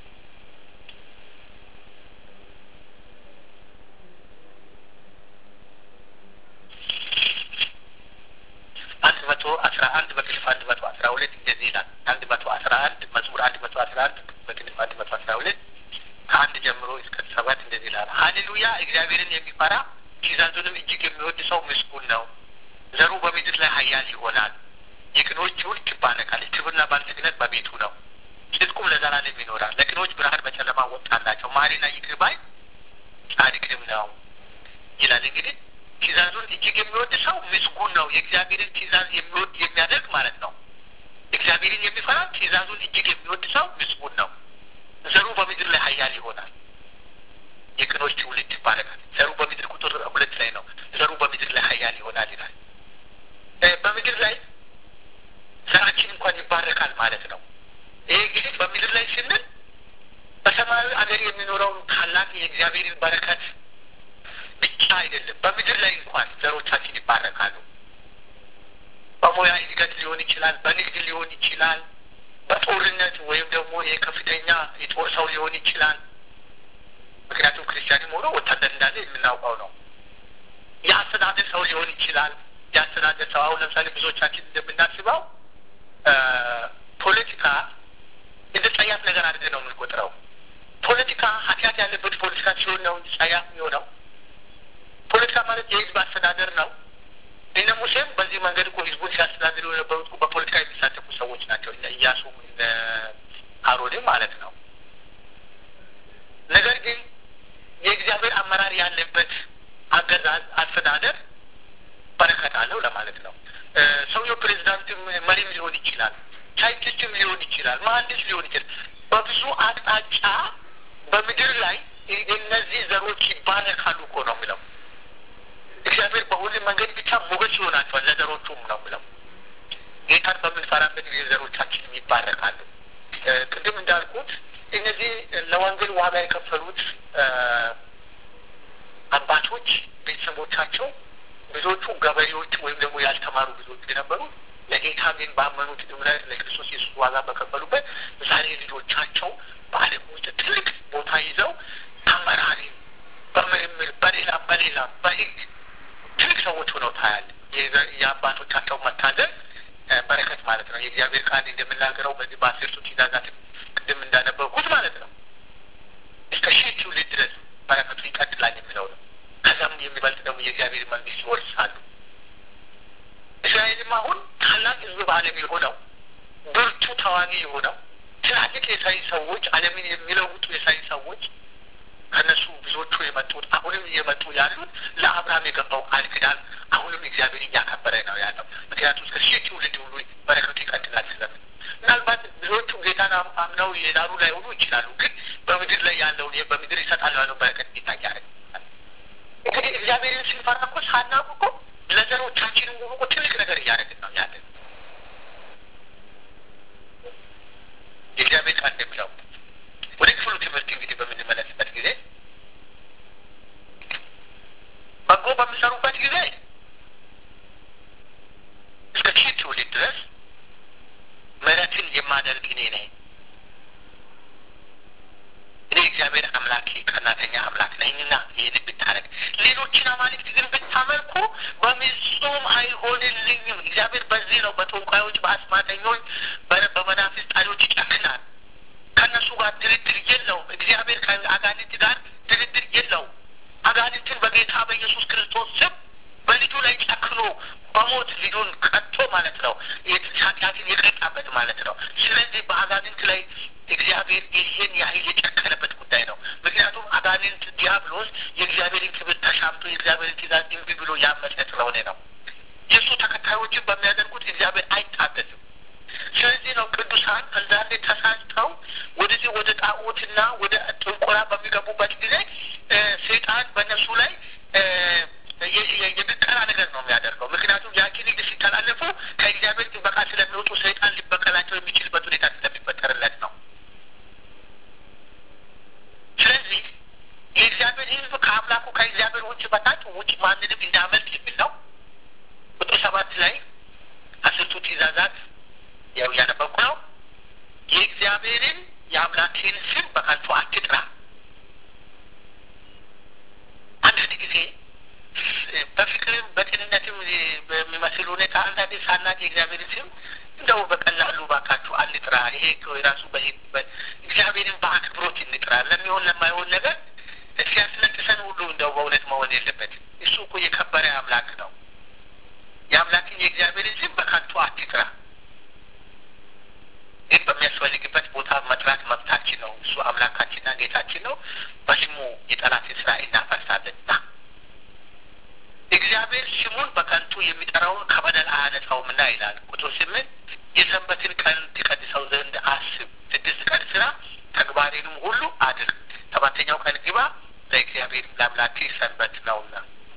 አንድ መቶ አስራ አንድ በክልፍ አንድ መቶ አስራ ሁለት እንደዚህ ይላል። አንድ መቶ አስራ አንድ መዝሙር አንድ መቶ አስራ አንድ በክልፍ አንድ መቶ አስራ ሁለት ከአንድ ጀምሮ እስከ ሰባት እንደዚህ ይላል። ሀሌሉያ! እግዚአብሔርን የሚፈራ ትእዛዙንም እጅግ የሚወድ ሰው ምስጉን ነው። ዘሩ በምድር ላይ ኃያል ይሆናል። የቅኖች ትውልድ ትባረካለች። ክብርና ባለጠግነት በቤቱ ነው፣ ጽድቁም ለዘላለም ይኖራል። ለቅኖች ብርሃን በጨለማ ወጣላቸው። መሐሪና ይቅር ባይ ጻድቅም ነው ይላል። እንግዲህ ትእዛዙን እጅግ የሚወድ ሰው ምስጉን ነው። የእግዚአብሔርን ትእዛዝ የሚወድ የሚያደርግ ማለት ነው። እግዚአብሔርን የሚፈራ ትእዛዙን እጅግ የሚወድ ሰው ምስጉን ነው። ዘሩ በምድር ላይ ኃያል ይሆናል። የቅኖች ትውልድ ትባረካለች። ዘሩ በምድር ቁጥር ሁለት ላይ ነው። ዘሩ በምድር ላይ ኃያል ይሆናል ይላል። በምድር ላይ ዘራችን እንኳን ይባረካል ማለት ነው። ይሄ እንግዲህ በምድር ላይ ስንል በሰማያዊ አገር የሚኖረውን ታላቅ የእግዚአብሔርን በረከት ብቻ አይደለም። በምድር ላይ እንኳን ዘሮቻችን ይባረካሉ። በሙያ እድገት ሊሆን ይችላል፣ በንግድ ሊሆን ይችላል፣ በጦርነት ወይም ደግሞ የከፍተኛ የጦር ሰው ሊሆን ይችላል። ምክንያቱም ክርስቲያንም ሆኖ ወታደር እንዳለ የምናውቀው ነው። የአስተዳደር ሰው ሊሆን ይችላል። የአስተዳደር ሰው አሁን ለምሳሌ ብዙዎቻችን እንደምናስበው ፖለቲካ እንደ ጸያፍ ነገር አድርገን ነው የምንቆጥረው። ፖለቲካ ኃጢአት ያለበት ፖለቲካ ሲሆን ነው እንጂ ጸያፍ የሚሆነው። ፖለቲካ ማለት የህዝብ አስተዳደር ነው። እነ ሙሴም በዚህ መንገድ እኮ ህዝቡን ሲያስተዳድሩ የነበሩት በፖለቲካ የሚሳተፉ ሰዎች ናቸው። እነ ኢያሱም እነ አሮንም ማለት ነው። ነገር ግን የእግዚአብሔር አመራር ያለበት አገዛዝ አስተዳደር በረከት አለው ለማለት ነው። ሰውየው ፕሬዚዳንትም መሪም ሊሆን ይችላል፣ ሳይንቲስትም ሊሆን ይችላል፣ መሀንዲስ ሊሆን ይችላል። በብዙ አቅጣጫ በምድር ላይ እነዚህ ዘሮች ይባረካሉ እኮ ነው የሚለው። እግዚአብሔር በሁሉም መንገድ ብቻ ሞገስ ይሆናቸዋል ለዘሮቹም ነው የሚለው። ጌታን በምንፈራበት ጊዜ ዘሮቻችንም ይባረካሉ። ቅድም እንዳልኩት እነዚህ ለወንጌል ዋጋ የከፈሉት አባቶች ቤተሰቦቻቸው ብዙዎቹ ገበሬዎች ወይም ደግሞ ያልተማሩ ብዙዎቹ የነበሩ ለጌታ ግን ባመኑት እምነት ለክርስቶስ ኢየሱስ ዋጋ በከፈሉበት ዛሬ ልጆቻቸው በዓለም ውስጥ ትልቅ ቦታ ይዘው አመራሪ በምርምር በሌላ በሌላ በህግ ትልቅ ሰዎች ሆነው ታያል። የአባቶቻቸው መታደል በረከት ማለት ነው። የእግዚአብሔር ቃል እንደምናገረው በዚህ በአስርቱ ትእዛዛት ቅድም እንዳነበብኩት ማለት ነው እስከ ሺህ ትውልድ ድረስ በረከቱ ይቀጥላል የሚለው ነው። ከዛም የሚበልጥ ደግሞ የእግዚአብሔር መንግስት ይወርሳሉ። እስራኤልም አሁን ታላቅ ህዝብ በዓለም የሆነው ብርቱ ተዋጊ የሆነው ትላልቅ የሳይንስ ሰዎች ዓለምን የሚለውጡ የሳይንስ ሰዎች ከነሱ ብዙዎቹ የመጡት አሁንም እየመጡ ያሉት ለአብርሃም የገባው ቃል ኪዳን አሁንም እግዚአብሔር እያከበረ ነው ያለው። ምክንያቱም እስከ ሺህ ትውልድ ሁሉ በረከቱ ይቀጥላል ስለምን ምናልባት ብዙዎቹ ጌታን አምነው የዳሩ ላይ ሆኑ ይችላሉ። ግን በምድር ላይ ያለውን በምድር ይሰጣል ያለው በረከት እንዲታይ ያደርጋል። እንግዲህ እግዚአብሔርን ስንፈራ እኮ ሳናውቅ እኮ ለዘሮቻችንም እኮ ትልቅ ነገር እያደረግን ነው ያለን። የእግዚአብሔር ቃል እንደሚለው ወደ ክፍሉ ትምህርት እንግዲህ በምንመለስበት ጊዜ በጎ በሚሰሩበት ጊዜ እስከ ሺህ ትውልድ ድረስ ምሕረትን የማደርግ እኔ ነኝ። እኔ እግዚአብሔር አምላክ ቀናተኛ አምላክ ነኝና ይህን ብታረግ፣ ሌሎችን አማልክት ግን ብታመልኩ በፍጹም አይሆንልኝም። እግዚአብሔር በዚህ ነው በጠንቋዮች፣ በአስማተኞች፣ በመናፍስት ጣሪዎች ይጨክናል። ከእነሱ ጋር ድርድር የለውም። እግዚአብሔር ከአጋንንት ጋር ድርድር የለውም። አጋንንትን በጌታ በኢየሱስ ክርስቶስ ስም በልጁ ላይ ጨክኖ በሞት ልጁን ቀጥቶ ማለት ነው ኃጢአትን የቀጣበት ማለት ነው። ስለዚህ በአጋንንት ላይ እግዚአብሔር ይህን ያህል የጨከነበት ጉዳይ ነው። ምክንያቱም አጋንንት ዲያብሎስ የእግዚአብሔርን ክብር ተሻምቶ የእግዚአብሔርን ትእዛዝ እምቢ ብሎ ያመፀ ስለሆነ ነው። የእሱ ተከታዮችን በሚያደርጉት እግዚአብሔር አይታገስም። ስለዚህ ነው ቅዱሳን አንዳንዴ ተሳስተው ወደዚህ ወደ ጣዖትና ወደ ጥንቆላ በሚገቡበት ጊዜ ሰይጣን በእነሱ ላይ የብቀላ ነገር ነው የሚያደርገው። ምክንያቱም ያችን ልጅ ሲተላለፉ ከእግዚአብሔር ጥበቃ ስለሚወጡ ሰይጣን ሊበቀላቸው የሚችልበት ሁኔታ ስለሚፈጠርለት ነው። ስለዚህ የእግዚአብሔር ሕዝብ ከአምላኩ ከእግዚአብሔር ውጭ በታች ውጭ ማንንም እንዳመልክ የሚል ነው። ቁጥር ሰባት ላይ አስርቱ ትእዛዛት ያው ያነበብኩ ነው። የእግዚአብሔርን የአምላክህን ስም በከንቱ አትጥራ። አንዳንድ ጊዜ በፍቅርም በቅንነትም በሚመስል ሁኔታ አንዳንዴ ሳናቅ የእግዚአብሔርን ስም እንደው በቀላሉ ባካችሁ አንጥራ። ይሄ ራሱ እግዚአብሔርን በአክብሮት እንጥራ። ለሚሆን ለማይሆን ነገር ሲያስነጥሰን ሁሉ እንደው በእውነት መሆን የለበትም። እሱ እኮ የከበረ አምላክ ነው። የአምላክን የእግዚአብሔርን ስም በከንቱ አትጥራ። ግን በሚያስፈልግበት ቦታ መጥራት መብታችን ነው። እሱ አምላካችንና ጌታችን ነው። በስሙ የጠላትን ስራ እናፈርሳለንና እግዚአብሔር ስሙን በከንቱ የሚጠራውን ከበደል አያነጻውምና ይላል። ቁጥር ስምንት የሰንበትን ቀን ትቀድሰው ዘንድ አስብ፣ ስድስት ቀን ስራ ተግባሬንም ሁሉ አድርግ፣ ሰባተኛው ቀን ግባ፣ ለእግዚአብሔር ለአምላክህ ሰንበት ነውና።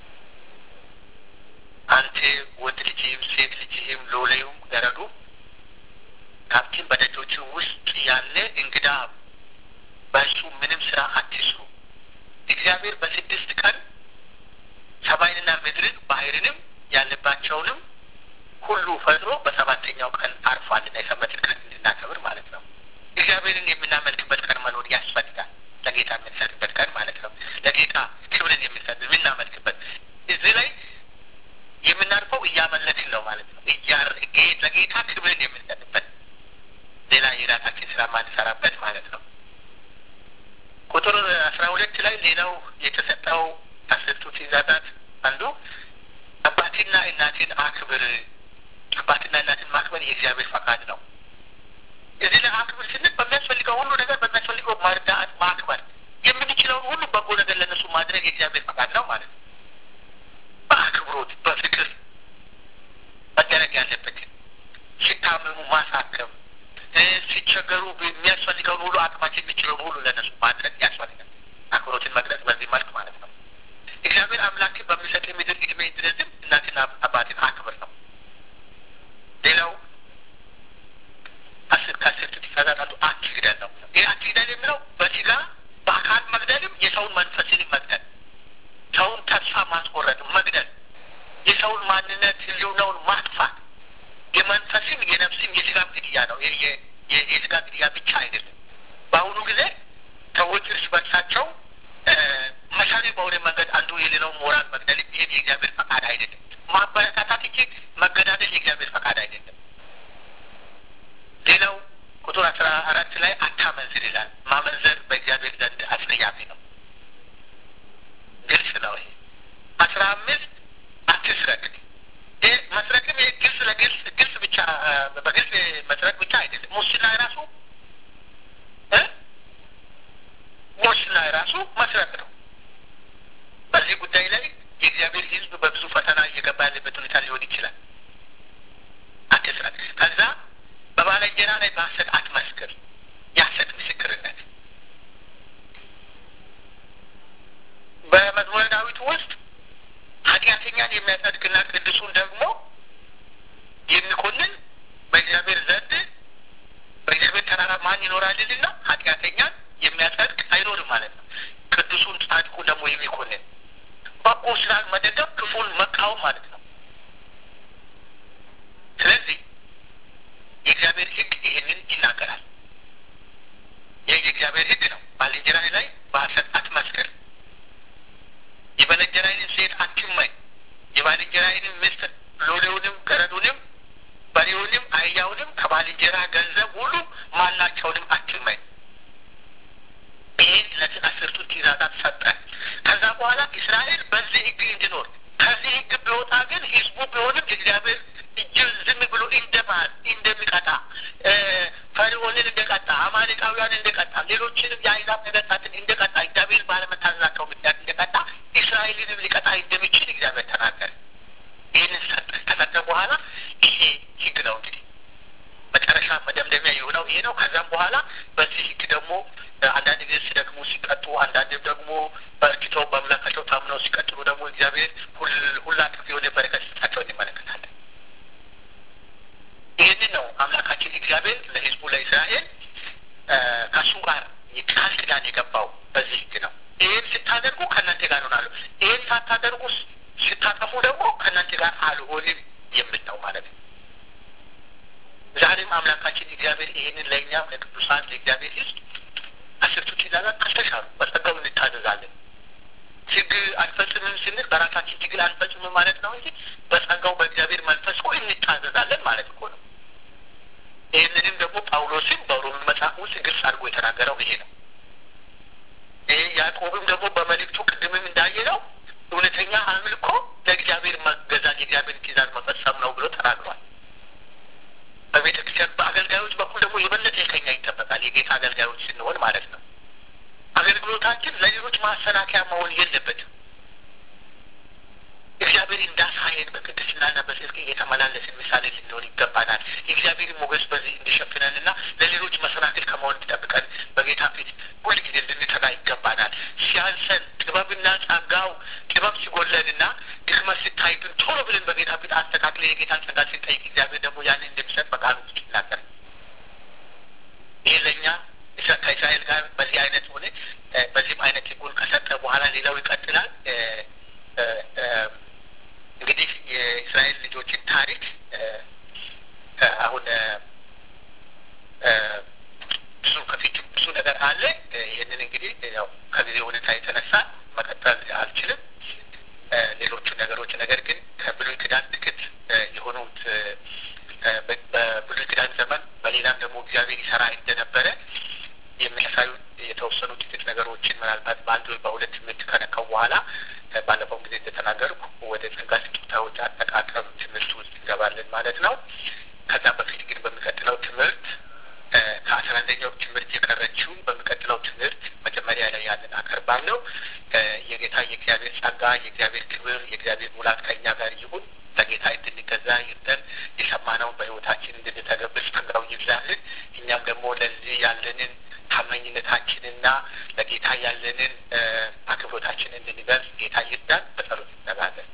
አንተ ወንድ ልጅህም ሴት ልጅህም ሎሌውም ገረዱ ካብትን በደጆች ውስጥ ያለ እንግዳ በእሱ ምንም ስራ አትስሩ። እግዚአብሔር በስድስት ቀን ሰማይንና ምድርን ባህርንም ያለባቸውንም ሁሉ ፈጥሮ በሰባተኛው ቀን አርፏልና የሰንበትን ቀን እንድናከብር ማለት ነው። እግዚአብሔርን የምናመልክበት ቀን መኖር ያስፈልጋል። ለጌታ የምንሰጥበት ቀን ማለት ነው። ለጌታ ክብርን የምንሰጥ የምናመልክበት እዚህ ላይ የምናርፈው እያመለክን ነው ማለት ነው። ለጌታ ክብርን የምንሰጥበት ሌላ የራሳችን ስራ ማንሰራበት ማለት ነው። ቁጥር አስራ ሁለት ላይ ሌላው የተሰጠው አስርቱ ትእዛዛት አንዱ አባትና እናትን አክብር። አባትና እናትን ማክበር የእግዚአብሔር ፈቃድ ነው። እዚህ ላይ አክብር ስንል በሚያስፈልገው ሁሉ ነገር በሚያስፈልገው መርዳት፣ ማክበር የምንችለውን ሁሉ በጎ ነገር ለነሱ ማድረግ የእግዚአብሔር ፈቃድ ነው ማለት ነው። በአክብሮት በፍቅር መደረግ ያለበትን ሲታመሙ ማሳከም፣ ሲቸገሩ የሚያስፈልገውን ሁሉ አቅማችን የሚችለውን ሁሉ ለነሱ ማድረግ ያስፈልጋል። አክብሮትን መግለጽ በዚህ መልክ ማለት ነው። እግዚአብሔር አምላክ በሚሰጥ ምድር ዕድሜ ድረስም እናትና አባትን አክብር ነው። ሌላው አስር ከአስር ትእዛዛት አንዱ አትግደል ነው። ይህ አትግደል የሚለው በስጋ በአካል መግደልም የሰውን መንፈስን መግደል፣ ሰውን ተስፋ ማስቆረጥ መግደል፣ የሰውን ማንነት ህልውናውን ማጥፋት፣ የመንፈስም የነፍስም የስጋም ግድያ ነው። የስጋ ግድያ ብቻ አይደለም። በአሁኑ ጊዜ ሰዎች እርስ በርሳቸው መሳሪ በሆነ መንገድ አንዱ የሌላውን ሞራል መግደል ይሄ የእግዚአብሔር ፈቃድ አይደለም። ማበረታታት እንጂ መገዳደል የእግዚአብሔር ፈቃድ አይደለም። ሌላው ቁጥር አስራ አራት ላይ አታመንዝር ይላል። ማመንዘር በእግዚአብሔር ዘንድ አስጸያፊ ነው። ግልጽ ነው ይሄ። አስራ አምስት አትስረቅ። ይህ መስረቅም ይህ ግልጽ ለግልጽ ግልጽ ብቻ በግልጽ መስረቅ ብቻ አይደለም። ሙስና ራሱ ሙስና ራሱ መስረቅ ቅዱሱን ደግሞ የሚኮንን በእግዚአብሔር ዘንድ በእግዚአብሔር ተራራ ማን ይኖራልና ኃጢአተኛን የሚያጸድቅ አይኖርም ማለት ነው። ቅዱሱን ጻድቁን ደግሞ የሚኮንን በጎ ስራን መደገፍ ክፉን መቃወም ማለት ነው። ስለዚህ የእግዚአብሔር ሕግ ይህንን ይናገራል። ይህ የእግዚአብሔር ሕግ ነው። ባልንጀራህ ላይ በሐሰት አትመስክር፣ የባልንጀራህን ሴት አትመኝ፣ የባልንጀራህን ሚስት ሎሌውንም ገረዱንም በሬውንም አህያውንም ከባልንጀራህ ገንዘብ ሁሉ ማናቸውንም አትመኝ። ይህን እነዚህ አስርቱ ትእዛዛት ሰጠ። ከዛ በኋላ እስራኤል በዚህ ሕግ እንዲኖር ከዚህ ሕግ ቢወጣ ግን ህዝቡ ቢሆንም እግዚአብሔር እጅ ዝም ብሎ እንደማል እንደሚቀጣ ፈርዖንን እንደቀጣ አማሌቃውያን እንደቀጣ ሌሎችንም የአሕዛብ ነገሥታትን እንደቀጣ እግዚአብሔር ባለመታዘዛቸው ምክንያት እንደቀጣ እስራኤልንም ሊቀጣ እንደሚችል እግዚአብሔር ተናገረ። ይህንን ሰጠ። ከሰጠ በኋላ ይሄ ሕግ ነው እንግዲህ መጨረሻ መደምደሚያ የሆነው ይሄ ነው። ከዛም በኋላ በዚህ ሕግ ደግሞ አንዳንድ ጊዜ ሲደግሙ ሲቀጡ፣ አንዳንድም ደግሞ በእርጅቶ በአምላካቸው ታምነው ሲቀጥሉ ደግሞ እግዚአብሔር ሁላ አቀፍ የሆነ በረከት ሲሰጣቸው እንመለከታለን። ይህንን ነው አምላካችን እግዚአብሔር ለሕዝቡ ለእስራኤል ከእሱ ጋር የቃል ኪዳን የገባው በዚህ ሕግ ነው። ይህን ስታደርጉ ከእናንተ ጋር ሆናለሁ፣ ይህን ሳታደርጉ ስታጠፉ ደግሞ ከእናንተ ጋር አልሆንም የሚል ነው ማለት ነው። ዛሬም አምላካችን እግዚአብሔር ይህንን ለእኛም ለቅዱሳን ለእግዚአብሔር ሕዝብ አስርቱ ትእዛዛት አልተሻሩ፣ በጸጋው እንታዘዛለን። ሕግ አንፈጽምም ስንል በራሳችን ትግል አንፈጽምም ማለት ነው እንጂ በጸጋው በእግዚአብሔር መንፈስ እኮ እንታዘዛለን ማለት እኮ ነው። ይህንንም ደግሞ ጳውሎስም በሮሜ መጽሐፍ ውስጥ ግልጽ አድርጎ የተናገረው ይሄ ነው። ይሄ ያዕቆብም ደግሞ በመልእክቱ ቅድምም እንዳየነው እውነተኛ አምልኮ ለእግዚአብሔር መገዛት የእግዚአብሔር ትእዛዝ መፈጸም ነው ብሎ ተናግሯል። በቤተ ክርስቲያን በአገልጋዮች በኩል ደግሞ የበለጠ ከኛ ይጠበቃል። የጌታ አገልጋዮች ስንሆን ማለት ነው። አገልግሎታችን ለሌሎች ማሰናከያ መሆን የለበትም። እግዚአብሔር እንዳሳየን በቅድስናና በጽድቅ እየተመላለስን ምሳሌ ልንሆን ይገባናል። የእግዚአብሔር ሞገስ በዚህ እንዲሸፍነንና ለሌሎች መሰናክል ከመሆን እንዲጠብቀን በጌታ ፊት ሁል ጊዜ ልንተጋ ይገባናል። ሲያንሰን ጥበብና ጸጋው ጥበብ ሲጎለንና ድክመት ሲታይ ግን ቶሎ ብለን በጌታ ፊት አስተካክለን የጌታን ጸጋ ስንጠይቅ እግዚአብሔር ደግሞ ያንን እንደሚሰጥ በቃሉ ውስጥ ይናገራል። ይህ ለእኛ ከእስራኤል ጋር በዚህ አይነት ሆነ። በዚህም አይነት ሕጉን ከሰጠ በኋላ ሌላው ይቀጥላል። እንግዲህ የእስራኤል ልጆችን ታሪክ አሁን ብዙ ከፊት ብዙ ነገር አለ። ይህንን እንግዲህ ያው ከጊዜ ሁኔታ የተነሳ መቀጠል አልችልም ሌሎቹ ነገሮች። ነገር ግን ከብሉይ ኪዳን ጥቂት የሆኑት በብሉይ ኪዳን ዘመን በሌላም ደግሞ እግዚአብሔር ይሰራ እንደነበረ የሚያሳዩ የተወሰኑ ጥቂት ነገሮችን ምናልባት በአንድ ወይ በሁለት ትምህርት ከነካው በኋላ ባለፈው ጊዜ እንደተናገርኩ ወደ ጸጋ ስጦታዎች አጠቃቀም ትምህርት ውስጥ እንገባለን ማለት ነው። ከዛ በፊት ግን በሚቀጥለው ትምህርት ከአስራ አንደኛው ትምህርት የቀረችውን በሚቀጥለው ትምህርት መጀመሪያ ላይ ያንን አቀርባለሁ። የጌታ የእግዚአብሔር ጸጋ፣ የእግዚአብሔር ክብር፣ የእግዚአብሔር ሙላት ከእኛ ጋር ይሁን። ለጌታ እንድንገዛ ይርጠን። የሰማነውን በሕይወታችን እንድንተገብር ጸጋው ይብዛልን። እኛም ደግሞ ለዚህ ያለንን ታማኝነታችንና ለጌታ ያለንን አክብሮታችንን እንድንገልጽ ጌታ ይርዳን። በጸሎት እንጠጋለን።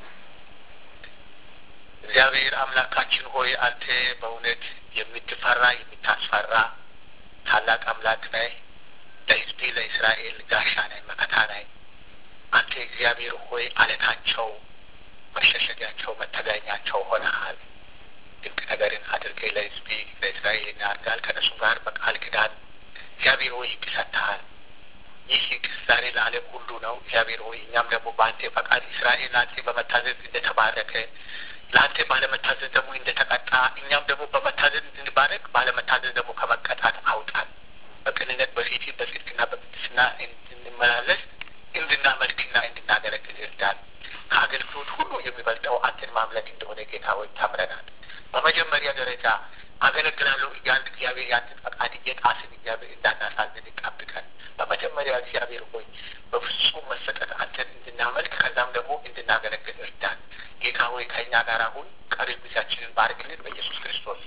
እግዚአብሔር አምላካችን ሆይ አንተ በእውነት የምትፈራ የምታስፈራ ታላቅ አምላክ ነህ። ለሕዝቤ ለእስራኤል ጋሻ ነህ፣ መከታ ነህ። አንተ እግዚአብሔር ሆይ አለታቸው፣ መሸሸጊያቸው፣ መተጋኛቸው ሆነሃል። ድንቅ ነገርን አድርገህ ለሕዝቤ ለእስራኤል እናድርጋል። ከነሱ ጋር በቃል ኪዳን እግዚአብሔር ሆይ ሕግ ሰጥተሃል። ይህ ሕግ ዛሬ ለዓለም ሁሉ ነው። እግዚአብሔር ሆይ እኛም ደግሞ በአንተ ፈቃድ እስራኤል አንተ በመታዘዝ እንደተባረከ ለአንተ ባለመታዘዝ ደግሞ እንደተቀጣ እኛም ደግሞ በመታዘዝ እንድንባረክ ባለመታዘዝ ደግሞ ከመቀጣት አውጣን። በቅንነት በፊት በጽድቅና በቅድስና እንድንመላለስ እንድናመልክና እንድናገለግል ይርዳል። ከአገልግሎት ሁሉ የሚበልጠው አንተን ማምለክ እንደሆነ ጌታ ሆይ ታምረናል። በመጀመሪያ ደረጃ አገለግላለሁ እያልን እግዚአብሔር ያንተን ፈቃድ እየጣስን እግዚአብሔር እንዳናሳዝን ይጠብቀን። በመጀመሪያ እግዚአብሔር ሆይ በፍጹም መሰጠት አንተን እንድናመልክ ከዛም ደግሞ እንድናገለግል እርዳን። ጌታ ሆይ ከእኛ ጋር አሁን ቀሪ ጊዜያችንን ባርክልን። በኢየሱስ ክርስቶስ